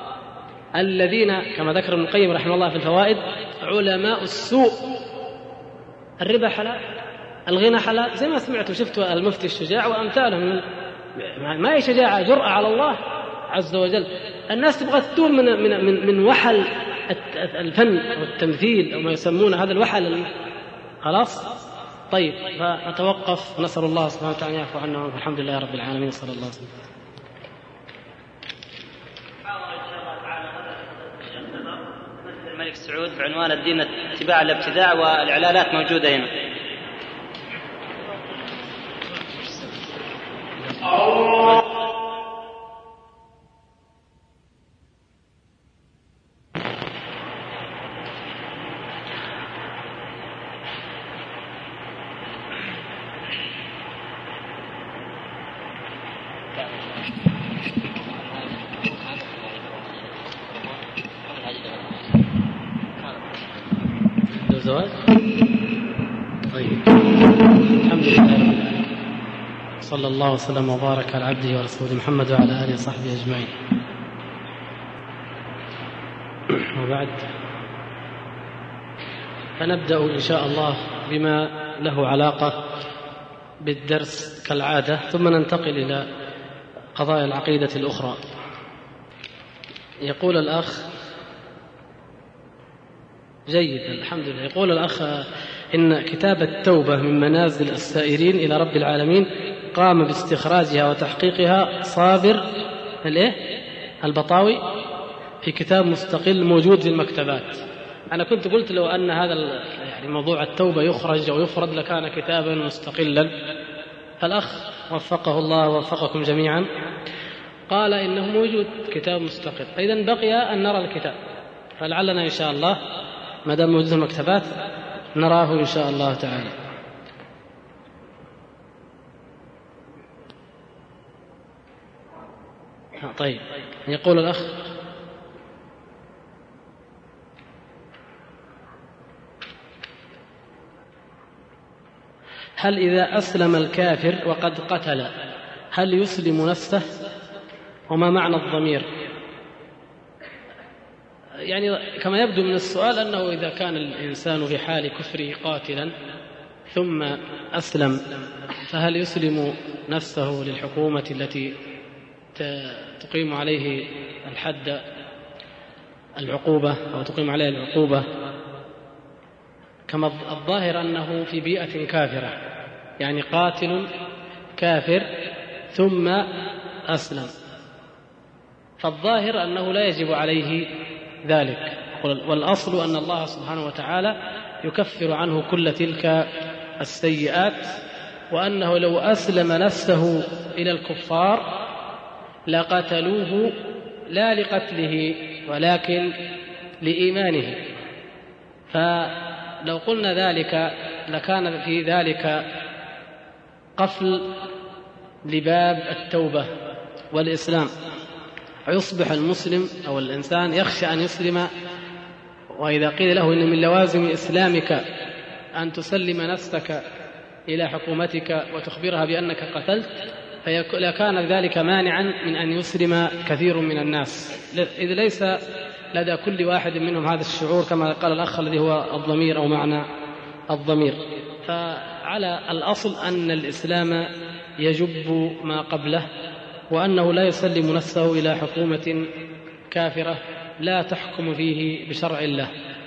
الذين كما ذكر ابن القيم رحمه الله في الفوائد علماء السوء. الربا حلال، الغنى حلال، زي ما سمعتوا شفتوا المفتي الشجاع وأمثالهم. ما هي شجاعة، جرأة على الله عز وجل. الناس تبغى تتوب من, من, من, من وحل الفن والتمثيل أو ما يسمونه هذا الوحل. خلاص طيب فأتوقف، نسأل الله سبحانه وتعالى يعفو عنا، والحمد لله رب العالمين، صلى الله عليه وسلم. الملك سعود بعنوان الدين اتباع الابتداع والإعلانات موجودة هنا. زواج طيب. الحمد لله صلى الله وسلم وبارك على عبده ورسوله محمد وعلى آله وصحبه أجمعين. وبعد فنبدأ إن شاء الله بما له علاقة بالدرس كالعادة، ثم ننتقل إلى قضايا العقيدة الأخرى. يقول الأخ جيد الحمد لله. يقول الأخ إن كتاب التوبة من منازل السائرين إلى رب العالمين قام باستخراجها وتحقيقها صابر الإيه؟ البطاوي في كتاب مستقل موجود في المكتبات. أنا كنت قلت لو أن هذا يعني موضوع التوبة يخرج أو يفرد لكان كتابا مستقلا. فالأخ وفقه الله ووفقكم جميعا قال إنه موجود كتاب مستقل، إذن بقي أن نرى الكتاب، فلعلنا إن شاء الله ما دام موجود في المكتبات نراه إن شاء الله تعالى. طيب يقول الأخ هل إذا أسلم الكافر وقد قتل هل يسلم نفسه؟ وما معنى الضمير؟ يعني كما يبدو من السؤال أنه إذا كان الإنسان في حال كفره قاتلا ثم أسلم فهل يسلم نفسه للحكومة التي تقيم عليه الحد العقوبة أو تقيم عليه العقوبة؟ كما الظاهر أنه في بيئة كافرة، يعني قاتل كافر ثم أسلم، فالظاهر أنه لا يجب عليه ذلك، والأصل أن الله سبحانه وتعالى يكفر عنه كل تلك السيئات، وأنه لو أسلم نفسه إلى الكفار لقتلوه لا لقتله ولكن لإيمانه. فلو قلنا ذلك لكان في ذلك قفل لباب التوبة والإسلام، فيصبح المسلم أو الإنسان يخشى أن يسلم، وإذا قيل له إن من لوازم إسلامك أن تسلم نفسك إلى حكومتك وتخبرها بأنك قتلت، فلكان ذلك مانعا من أن يسلم كثير من الناس، إذ ليس لدى كل واحد منهم هذا الشعور كما قال الأخ الذي هو الضمير أو معنى الضمير. فعلى الأصل أن الإسلام يجب ما قبله، وأنه لا يسلم نفسه إلى حكومة كافرة لا تحكم فيه بشرع الله.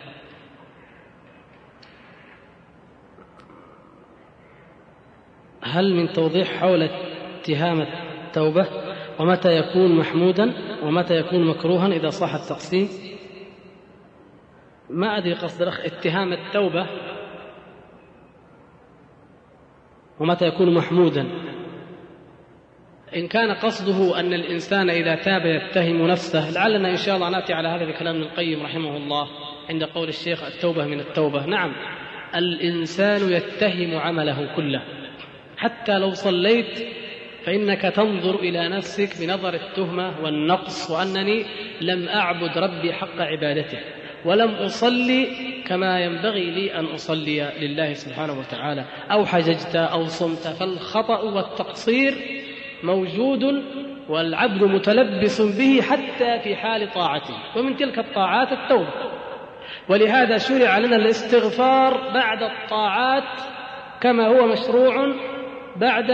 هل من توضيح حول اتهام التوبة، ومتى يكون محمودا ومتى يكون مكروها إذا صح التقسيم؟ ما أدري قصد اتهام التوبة ومتى يكون محمودا. إن كان قصده أن الإنسان إذا تاب يتهم نفسه، لعلنا إن شاء الله نأتي على هذا الكلام ابن القيم رحمه الله عند قول الشيخ التوبة من التوبة. نعم، الإنسان يتهم عمله كله، حتى لو صليت فإنك تنظر إلى نفسك بنظر التهمة والنقص، وأنني لم أعبد ربي حق عبادته ولم أصلي كما ينبغي لي أن أصلي لله سبحانه وتعالى، أو حججت أو صمت، فالخطأ والتقصير موجود والعبد متلبس به حتى في حال طاعته، ومن تلك الطاعات التوبة. ولهذا شرع لنا الاستغفار بعد الطاعات كما هو مشروع بعد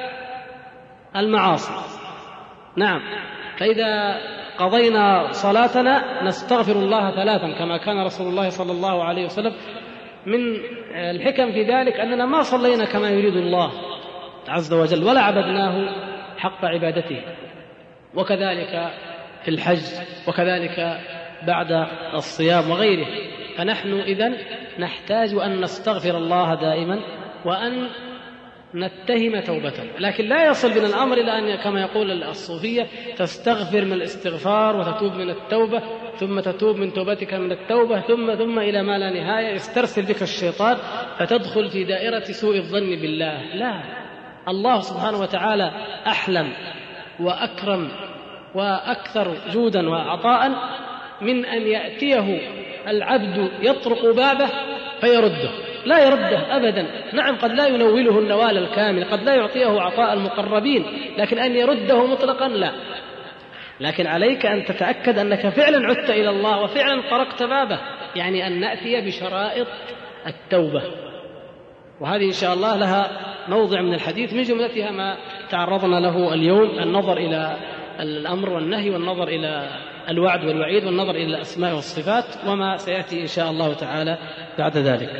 المعاصي. نعم، فإذا قضينا صلاتنا نستغفر الله ثلاثا كما كان رسول الله صلى الله عليه وسلم. من الحكم في ذلك أننا ما صلينا كما يريد الله عز وجل ولا عبدناه حق عبادته، وكذلك في الحج، وكذلك بعد الصيام وغيره. فنحن إذن نحتاج أن نستغفر الله دائما وأن نتهم توبة، لكن لا يصل بنا الأمر إلى أن كما يقول الصوفية تستغفر من الاستغفار وتتوب من التوبة ثم تتوب من توبتك من التوبة ثم ثم إلى ما لا نهاية، يسترسل بك الشيطان فتدخل في دائرة سوء الظن بالله. لا، الله سبحانه وتعالى أحلم وأكرم وأكثر جودا وعطاء من أن يأتيه العبد يطرق بابه فيرده، لا يرده أبدا. نعم، قد لا ينوله النوال الكامل، قد لا يعطيه عطاء المقربين، لكن أن يرده مطلقا لا. لكن عليك أن تتأكد أنك فعلا عدت إلى الله وفعلا طرقت بابه، يعني أن نأتي بشرائط التوبة، وهذه إن شاء الله لها موضع من الحديث، من جملتها ما تعرضنا له اليوم، النظر إلى الأمر والنهي، والنظر إلى الوعد والوعيد، والنظر إلى الأسماء والصفات، وما سيأتي إن شاء الله تعالى بعد ذلك.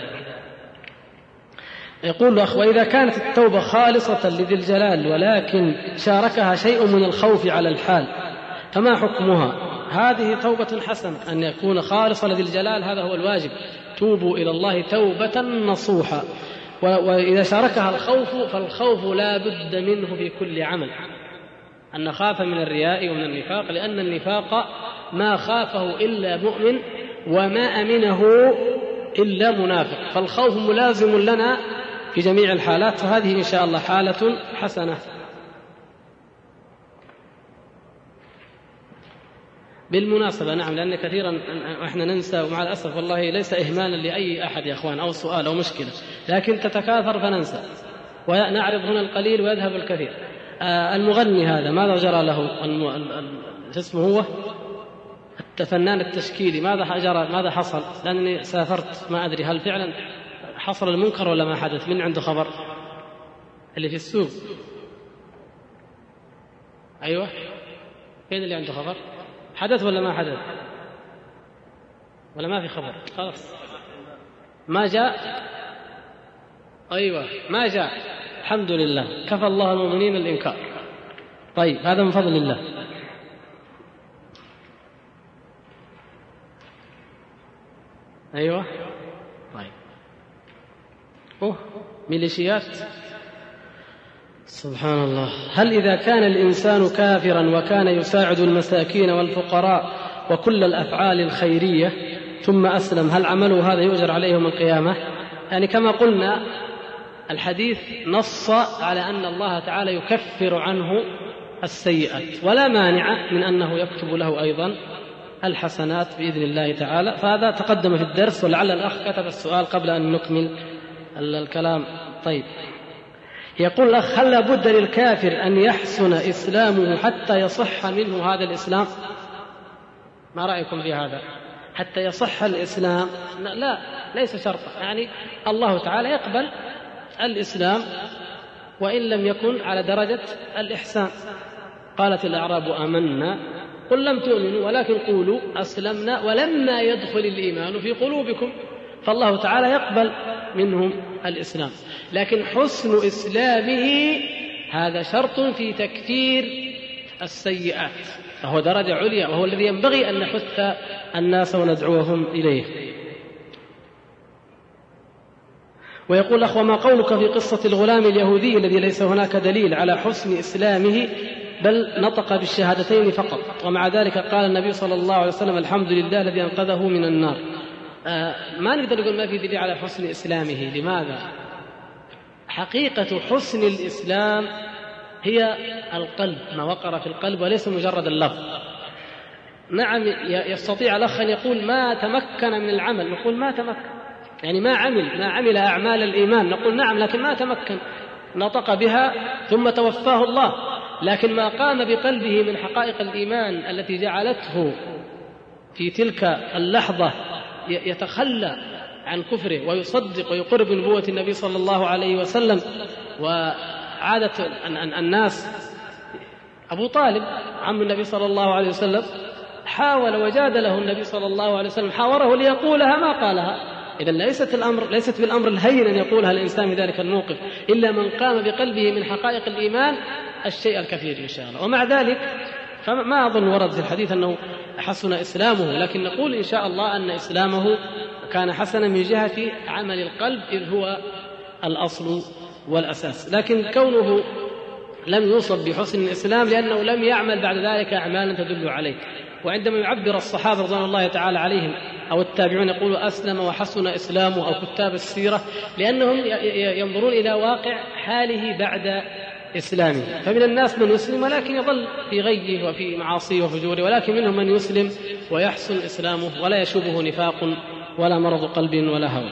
يقول الأخ: وإذا كانت التوبة خالصة لذي الجلال ولكن شاركها شيء من الخوف على الحال فما حكمها؟ هذه توبة حسنة، أن يكون خالصة لذي الجلال، هذا هو الواجب. توبوا إلى الله توبة نصوحا. وإذا شاركها الخوف فالخوف لا بد منه في كل عمل، أن نخاف من الرياء ومن النفاق، لأن النفاق ما خافه إلا مؤمن وما أمنه إلا منافق، فالخوف ملازم لنا في جميع الحالات، فهذه إن شاء الله حالة حسنة. بالمناسبة نعم، لأن كثيرا احنا ننسى، ومع الأسف والله ليس إهمالا لأي أحد يا أخوان أو سؤال أو مشكلة، لكن تتكاثر فننسى ونعرض هنا القليل ويذهب الكثير. آه المغني هذا ماذا جرى له؟ الم... اسمه هو الفنان التشكيلي، ماذا جرى؟ ماذا حصل؟ لأنني سافرت ما أدري هل فعلا حصل المنكر ولا ما حدث. من عنده خبر؟ اللي في السوق. أيوة، فين اللي عنده خبر؟ حدث ولا ما حدث؟ ولا ما في خبر؟ خلاص ما جاء. أيوة ما جاء، الحمد لله، كفى الله المؤمنين الإنكار. طيب هذا من فضل الله. أيوة طيب. أوه ميليشيات، سبحان الله. هل إذا كان الإنسان كافرا وكان يساعد المساكين والفقراء وكل الأفعال الخيرية ثم أسلم، هل عمله هذا يؤجر عليه يوم القيامة؟ يعني كما قلنا الحديث نص على أن الله تعالى يكفر عنه السيئات، ولا مانع من أنه يكتب له أيضا الحسنات بإذن الله تعالى. فهذا تقدم في الدرس، ولعل الأخ كتب السؤال قبل أن نكمل الكلام. طيب يقول الأخ: هل لابد للكافر أن يحسن إسلامه حتى يصح منه هذا الإسلام؟ ما رأيكم في هذا؟ حتى يصح الإسلام؟ لا، ليس شرطا. يعني الله تعالى يقبل الإسلام وإن لم يكن على درجة الإحسان. قالت الأعراب آمنا قل لم تؤمنوا ولكن قولوا أسلمنا ولما يدخل الإيمان في قلوبكم. فالله تعالى يقبل منهم الإسلام، لكن حسن إسلامه هذا شرط في تكفير السيئات، فهو درجة عليا، وهو الذي ينبغي أن نحث الناس وندعوهم إليه. ويقول أخ: وما قولك في قصة الغلام اليهودي الذي ليس هناك دليل على حسن إسلامه بل نطق بالشهادتين فقط، ومع ذلك قال النبي صلى الله عليه وسلم: الحمد لله الذي أنقذه من النار. آه ما نقدر نقول ما في دليل على حسن إسلامه. لماذا؟ حقيقة حسن الإسلام هي القلب، ما وقر في القلب وليس مجرد اللفظ. نعم يستطيع الأخ أن يقول ما تمكن من العمل، نقول ما تمكن، يعني ما عمل ما عمل أعمال الإيمان، نقول نعم لكن ما تمكن، نطق بها ثم توفاه الله، لكن ما قام بقلبه من حقائق الإيمان التي جعلته في تلك اللحظة يتخلى عن كفره ويصدق ويقر بنبوة النبي صلى الله عليه وسلم. وعادة الناس، أبو طالب عم النبي صلى الله عليه وسلم حاول وجادله النبي صلى الله عليه وسلم، حاوره ليقولها ما قالها. إذن ليست الأمر ليست بالأمر الهين أن يقولها الإنسان في ذلك الموقف، إلا من قام بقلبه من حقائق الإيمان الشيء الكثير إن شاء الله. ومع ذلك فما أظن ورد في الحديث أنه حسن إسلامه، لكن نقول إن شاء الله أن إسلامه كان حسنا من جهة عمل القلب، إذ هو الأصل والأساس. لكن كونه لم يوصف بحسن الإسلام لأنه لم يعمل بعد ذلك أعمالا تدل عليه. وعندما يعبر الصحابة رضوان الله تعالى عليهم أو التابعون يقولوا أسلم وحسن إسلامه، أو كتاب السيرة، لأنهم ينظرون إلى واقع حاله بعد إسلامه. فمن الناس من يسلم ولكن يظل في غيه وفي معاصيه وفجوره، ولكن منهم من يسلم ويحسن إسلامه ولا يشوبه نفاق ولا مرض قلب ولا هوى.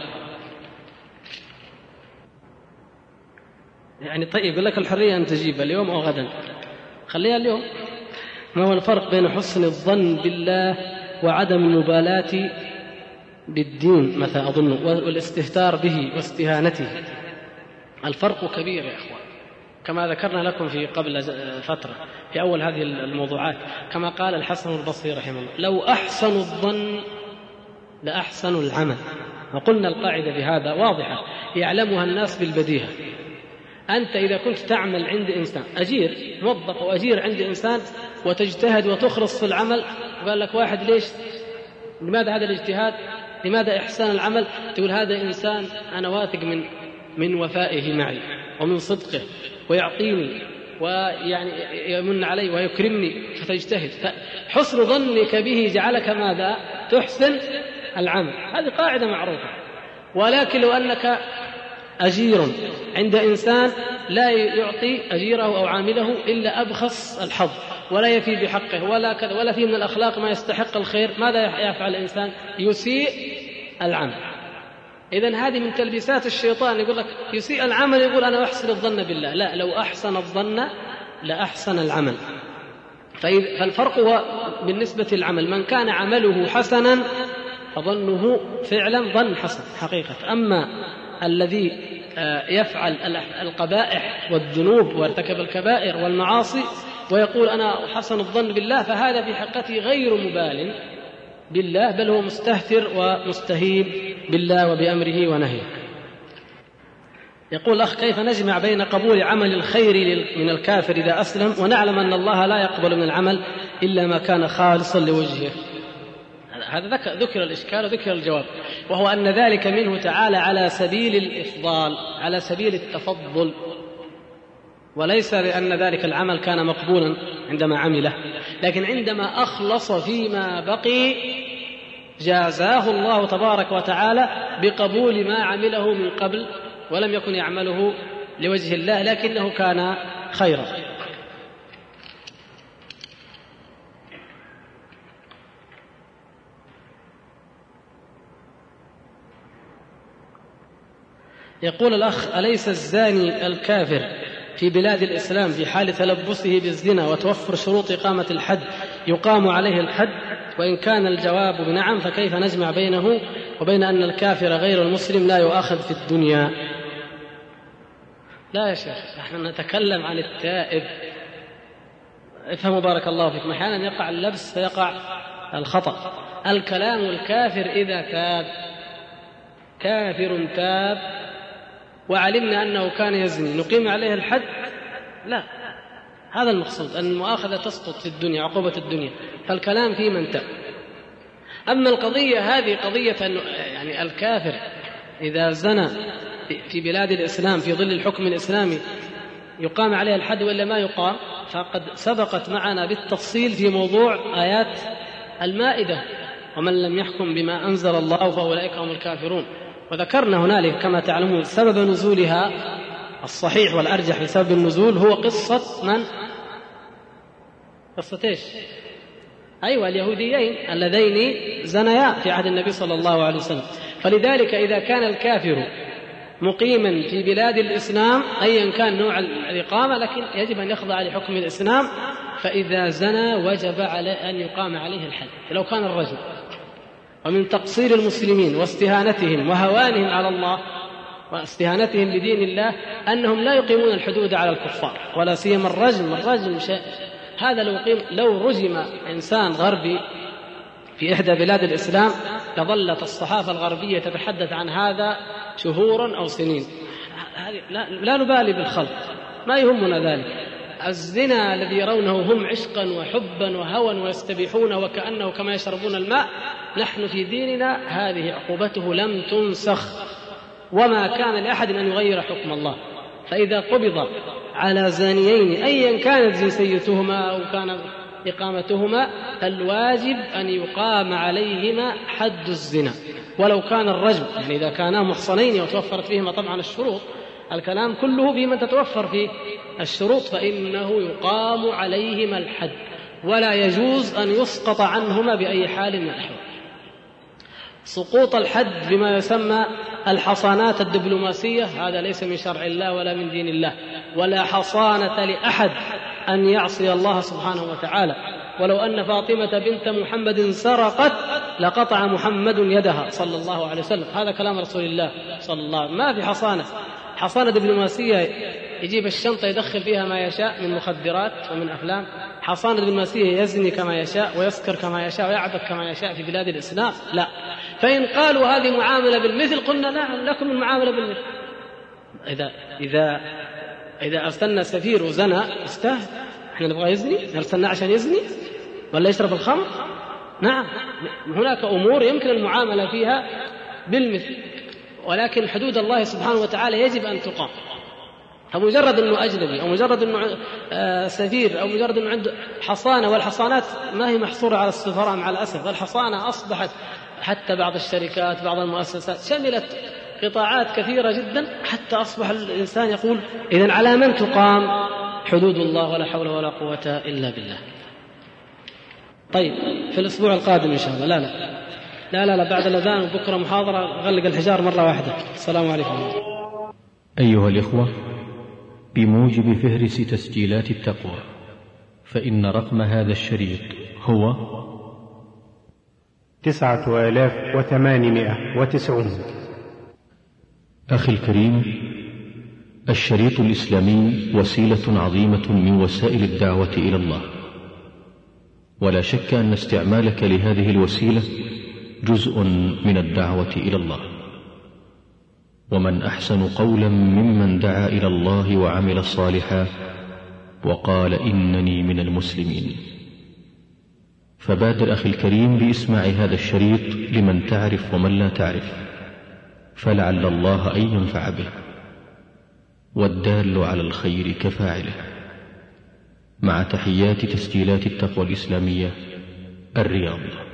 يعني طيب يقول لك الحرية أن تجيب اليوم أو غدا، خليها اليوم. ما هو الفرق بين حسن الظن بالله وعدم المبالاة بالدين مثلا أظن والاستهتار به واستهانته؟ الفرق كبير يا أخوان، كما ذكرنا لكم في قبل فترة في أول هذه الموضوعات، كما قال الحسن البصري رحمه الله: لو أحسنوا الظن لأحسنوا العمل. وقلنا القاعدة بهذا واضحة يعلمها الناس بالبديهة. أنت إذا كنت تعمل عند إنسان أجير موظف أو أجير عند إنسان وتجتهد وتخلص في العمل، قال لك واحد ليش لماذا هذا الاجتهاد، لماذا إحسان العمل؟ تقول هذا إنسان أنا واثق من من وفائه معي ومن صدقه ويعطيني ويعني يمن علي ويكرمني، فتجتهد. فحسن ظنك به جعلك ماذا؟ تحسن العمل. هذه قاعدة معروفة. ولكن لو أنك أجير عند إنسان لا يعطي أجيره أو عامله إلا أبخس الحظ ولا يفي بحقه ولا كذا ولا فيه من الأخلاق ما يستحق الخير، ماذا يفعل الإنسان؟ يسيء العمل. إذن هذه من تلبيسات الشيطان، يقول لك يسيء العمل يقول أنا أحسن الظن بالله. لا، لو أحسن الظن لأحسن العمل. فالفرق هو بالنسبة للعمل، من كان عمله حسنا فظنه فعلا ظن حسن حقيقة، أما الذي يفعل القبائح والذنوب وارتكب الكبائر والمعاصي ويقول أنا حسن الظن بالله، فهذا في حقيقته غير مبال بالله، بل هو مستهتر ومستهين بالله وبأمره ونهيه. يقول الأخ: كيف نجمع بين قبول عمل الخير من الكافر إذا أسلم ونعلم أن الله لا يقبل من العمل إلا ما كان خالصا لوجهه؟ هذا ذكر الإشكال وذكر الجواب، وهو أن ذلك منه تعالى على سبيل الإفضال، على سبيل التفضل، وليس لأن ذلك العمل كان مقبولا عندما عمله، لكن عندما أخلص فيما بقي جازاه الله تبارك وتعالى بقبول ما عمله من قبل ولم يكن يعمله لوجه الله لكنه كان خيرا. يقول الأخ: أليس الزاني الكافر في بلاد الإسلام في حال تلبسه بالزنا وتوفر شروط إقامة الحد يقام عليه الحد؟ وإن كان الجواب بنعم فكيف نجمع بينه وبين أن الكافر غير المسلم لا يؤاخذ في الدنيا؟ لا يا شيخ، نحن نتكلم عن التائب. افهموا بارك الله فيكم، أحيانا يقع اللبس فيقع الخطأ. الكلام الكافر إذا تاب، كافر تاب وعلمنا أنه كان يزني نقيم عليه الحد؟ لا، هذا المقصود، أن المؤاخذة تسقط في الدنيا، عقوبة الدنيا، فالكلام في من تاب. أما القضية هذه قضية يعني الكافر إذا زنى في بلاد الإسلام في ظل الحكم الإسلامي يقام عليه الحد ولا ما يقام، فقد سبقت معنا بالتفصيل في موضوع آيات المائدة: ومن لم يحكم بما أنزل الله فأولئك هم الكافرون. وذكرنا هنالك كما تعلمون سبب نزولها الصحيح والأرجح لسبب النزول هو قصة من؟ قصة إيش؟ أيوة، اليهوديين اللذين زنيا في عهد النبي صلى الله عليه وسلم. فلذلك إذا كان الكافر مقيما في بلاد الإسلام أيا كان نوع الإقامة لكن يجب أن يخضع لحكم الإسلام، فإذا زنى وجب عليه أن يقام عليه الحد لو كان الرجل. ومن تقصير المسلمين واستهانتهم وهوانهم على الله واستهانتهم بدين الله أنهم لا يقيمون الحدود على الكفار، ولا سيما الرجم. الرجم شيء هذا لو, قيم لو رجم إنسان غربي في إحدى بلاد الإسلام لظلت الصحافة الغربية تتحدث عن هذا شهورا أو سنين. لا, لا نبالي بالخلق، ما يهمنا ذلك. الزنا الذي يرونه هم عشقا وحبا وهوى ويستبيحون وكأنه كما يشربون الماء، نحن في ديننا هذه عقوبته لم تنسخ، وما كان لأحد أن يغير حكم الله. فإذا قبض على زانيين أيا كانت جنسيتهما أو كان إقامتهما فالواجب أن يقام عليهما حد الزنا، ولو كان الرجم، يعني إذا كانا محصنين وتوفرت فيهما طبعا الشروط، الكلام كله في من تتوفر فيه الشروط، فإنه يقام عليهما الحد ولا يجوز أن يسقط عنهما بأي حال من الأحوال. سقوط الحد بما يسمى الحصانات الدبلوماسية هذا ليس من شرع الله ولا من دين الله، ولا حصانة لأحد أن يعصي الله سبحانه وتعالى. ولو أن فاطمة بنت محمد سرقت لقطع محمد يدها صلى الله عليه وسلم، هذا كلام رسول الله صلى الله عليه وسلم. ما في حصانة حصانة دبلوماسية يجيب الشنطة يدخل فيها ما يشاء من مخدرات ومن أفلام. حصانة دبلوماسية يزني كما يشاء ويسكر كما يشاء ويعبث كما يشاء في بلاد الإسلام؟ لا. فإن قالوا هذه معاملة بالمثل قلنا نعم لكم المعاملة بالمثل. إذا إذا إذا أرسلنا سفير وزنى استاهل، احنا نبغى يزني؟ أرسلنا عشان يزني ولا يشرب الخمر؟ نعم، هناك أمور يمكن المعاملة فيها بالمثل، ولكن حدود الله سبحانه وتعالى يجب أن تقام. فمجرد أنه أجنبي أو مجرد أنه سفير أو مجرد أنه عنده حصانة، والحصانات ما هي محصورة على السفراء مع الأسف، الحصانة أصبحت حتى بعض الشركات بعض المؤسسات شملت قطاعات كثيرة جدا، حتى أصبح الإنسان يقول إذن على من تقام حدود الله؟ ولا حول ولا قوة إلا بالله. طيب في الأسبوع القادم إن شاء الله. لا لا لا لا, لا بعد الأذان وبكرة محاضرة غلق الحجار مرة واحدة. السلام عليكم. أيها الإخوة، بموجب فهرس تسجيلات التقوى، فإن رقم هذا الشريط هو تسعة آلاف وثمانمائة وتسعون. أخي الكريم، الشريط الإسلامي وسيلة عظيمة من وسائل الدعوة إلى الله، ولا شك أن استعمالك لهذه الوسيلة جزء من الدعوة إلى الله، ومن أحسن قولا ممن دعا إلى الله وعمل صالحا وقال إنني من المسلمين. فبادر أخي الكريم بإسماع هذا الشريط لمن تعرف ومن لا تعرف، فلعل الله أن ينفع به، والدال على الخير كفاعله. مع تحيات تسجيلات التقوى الإسلامية، الرياض.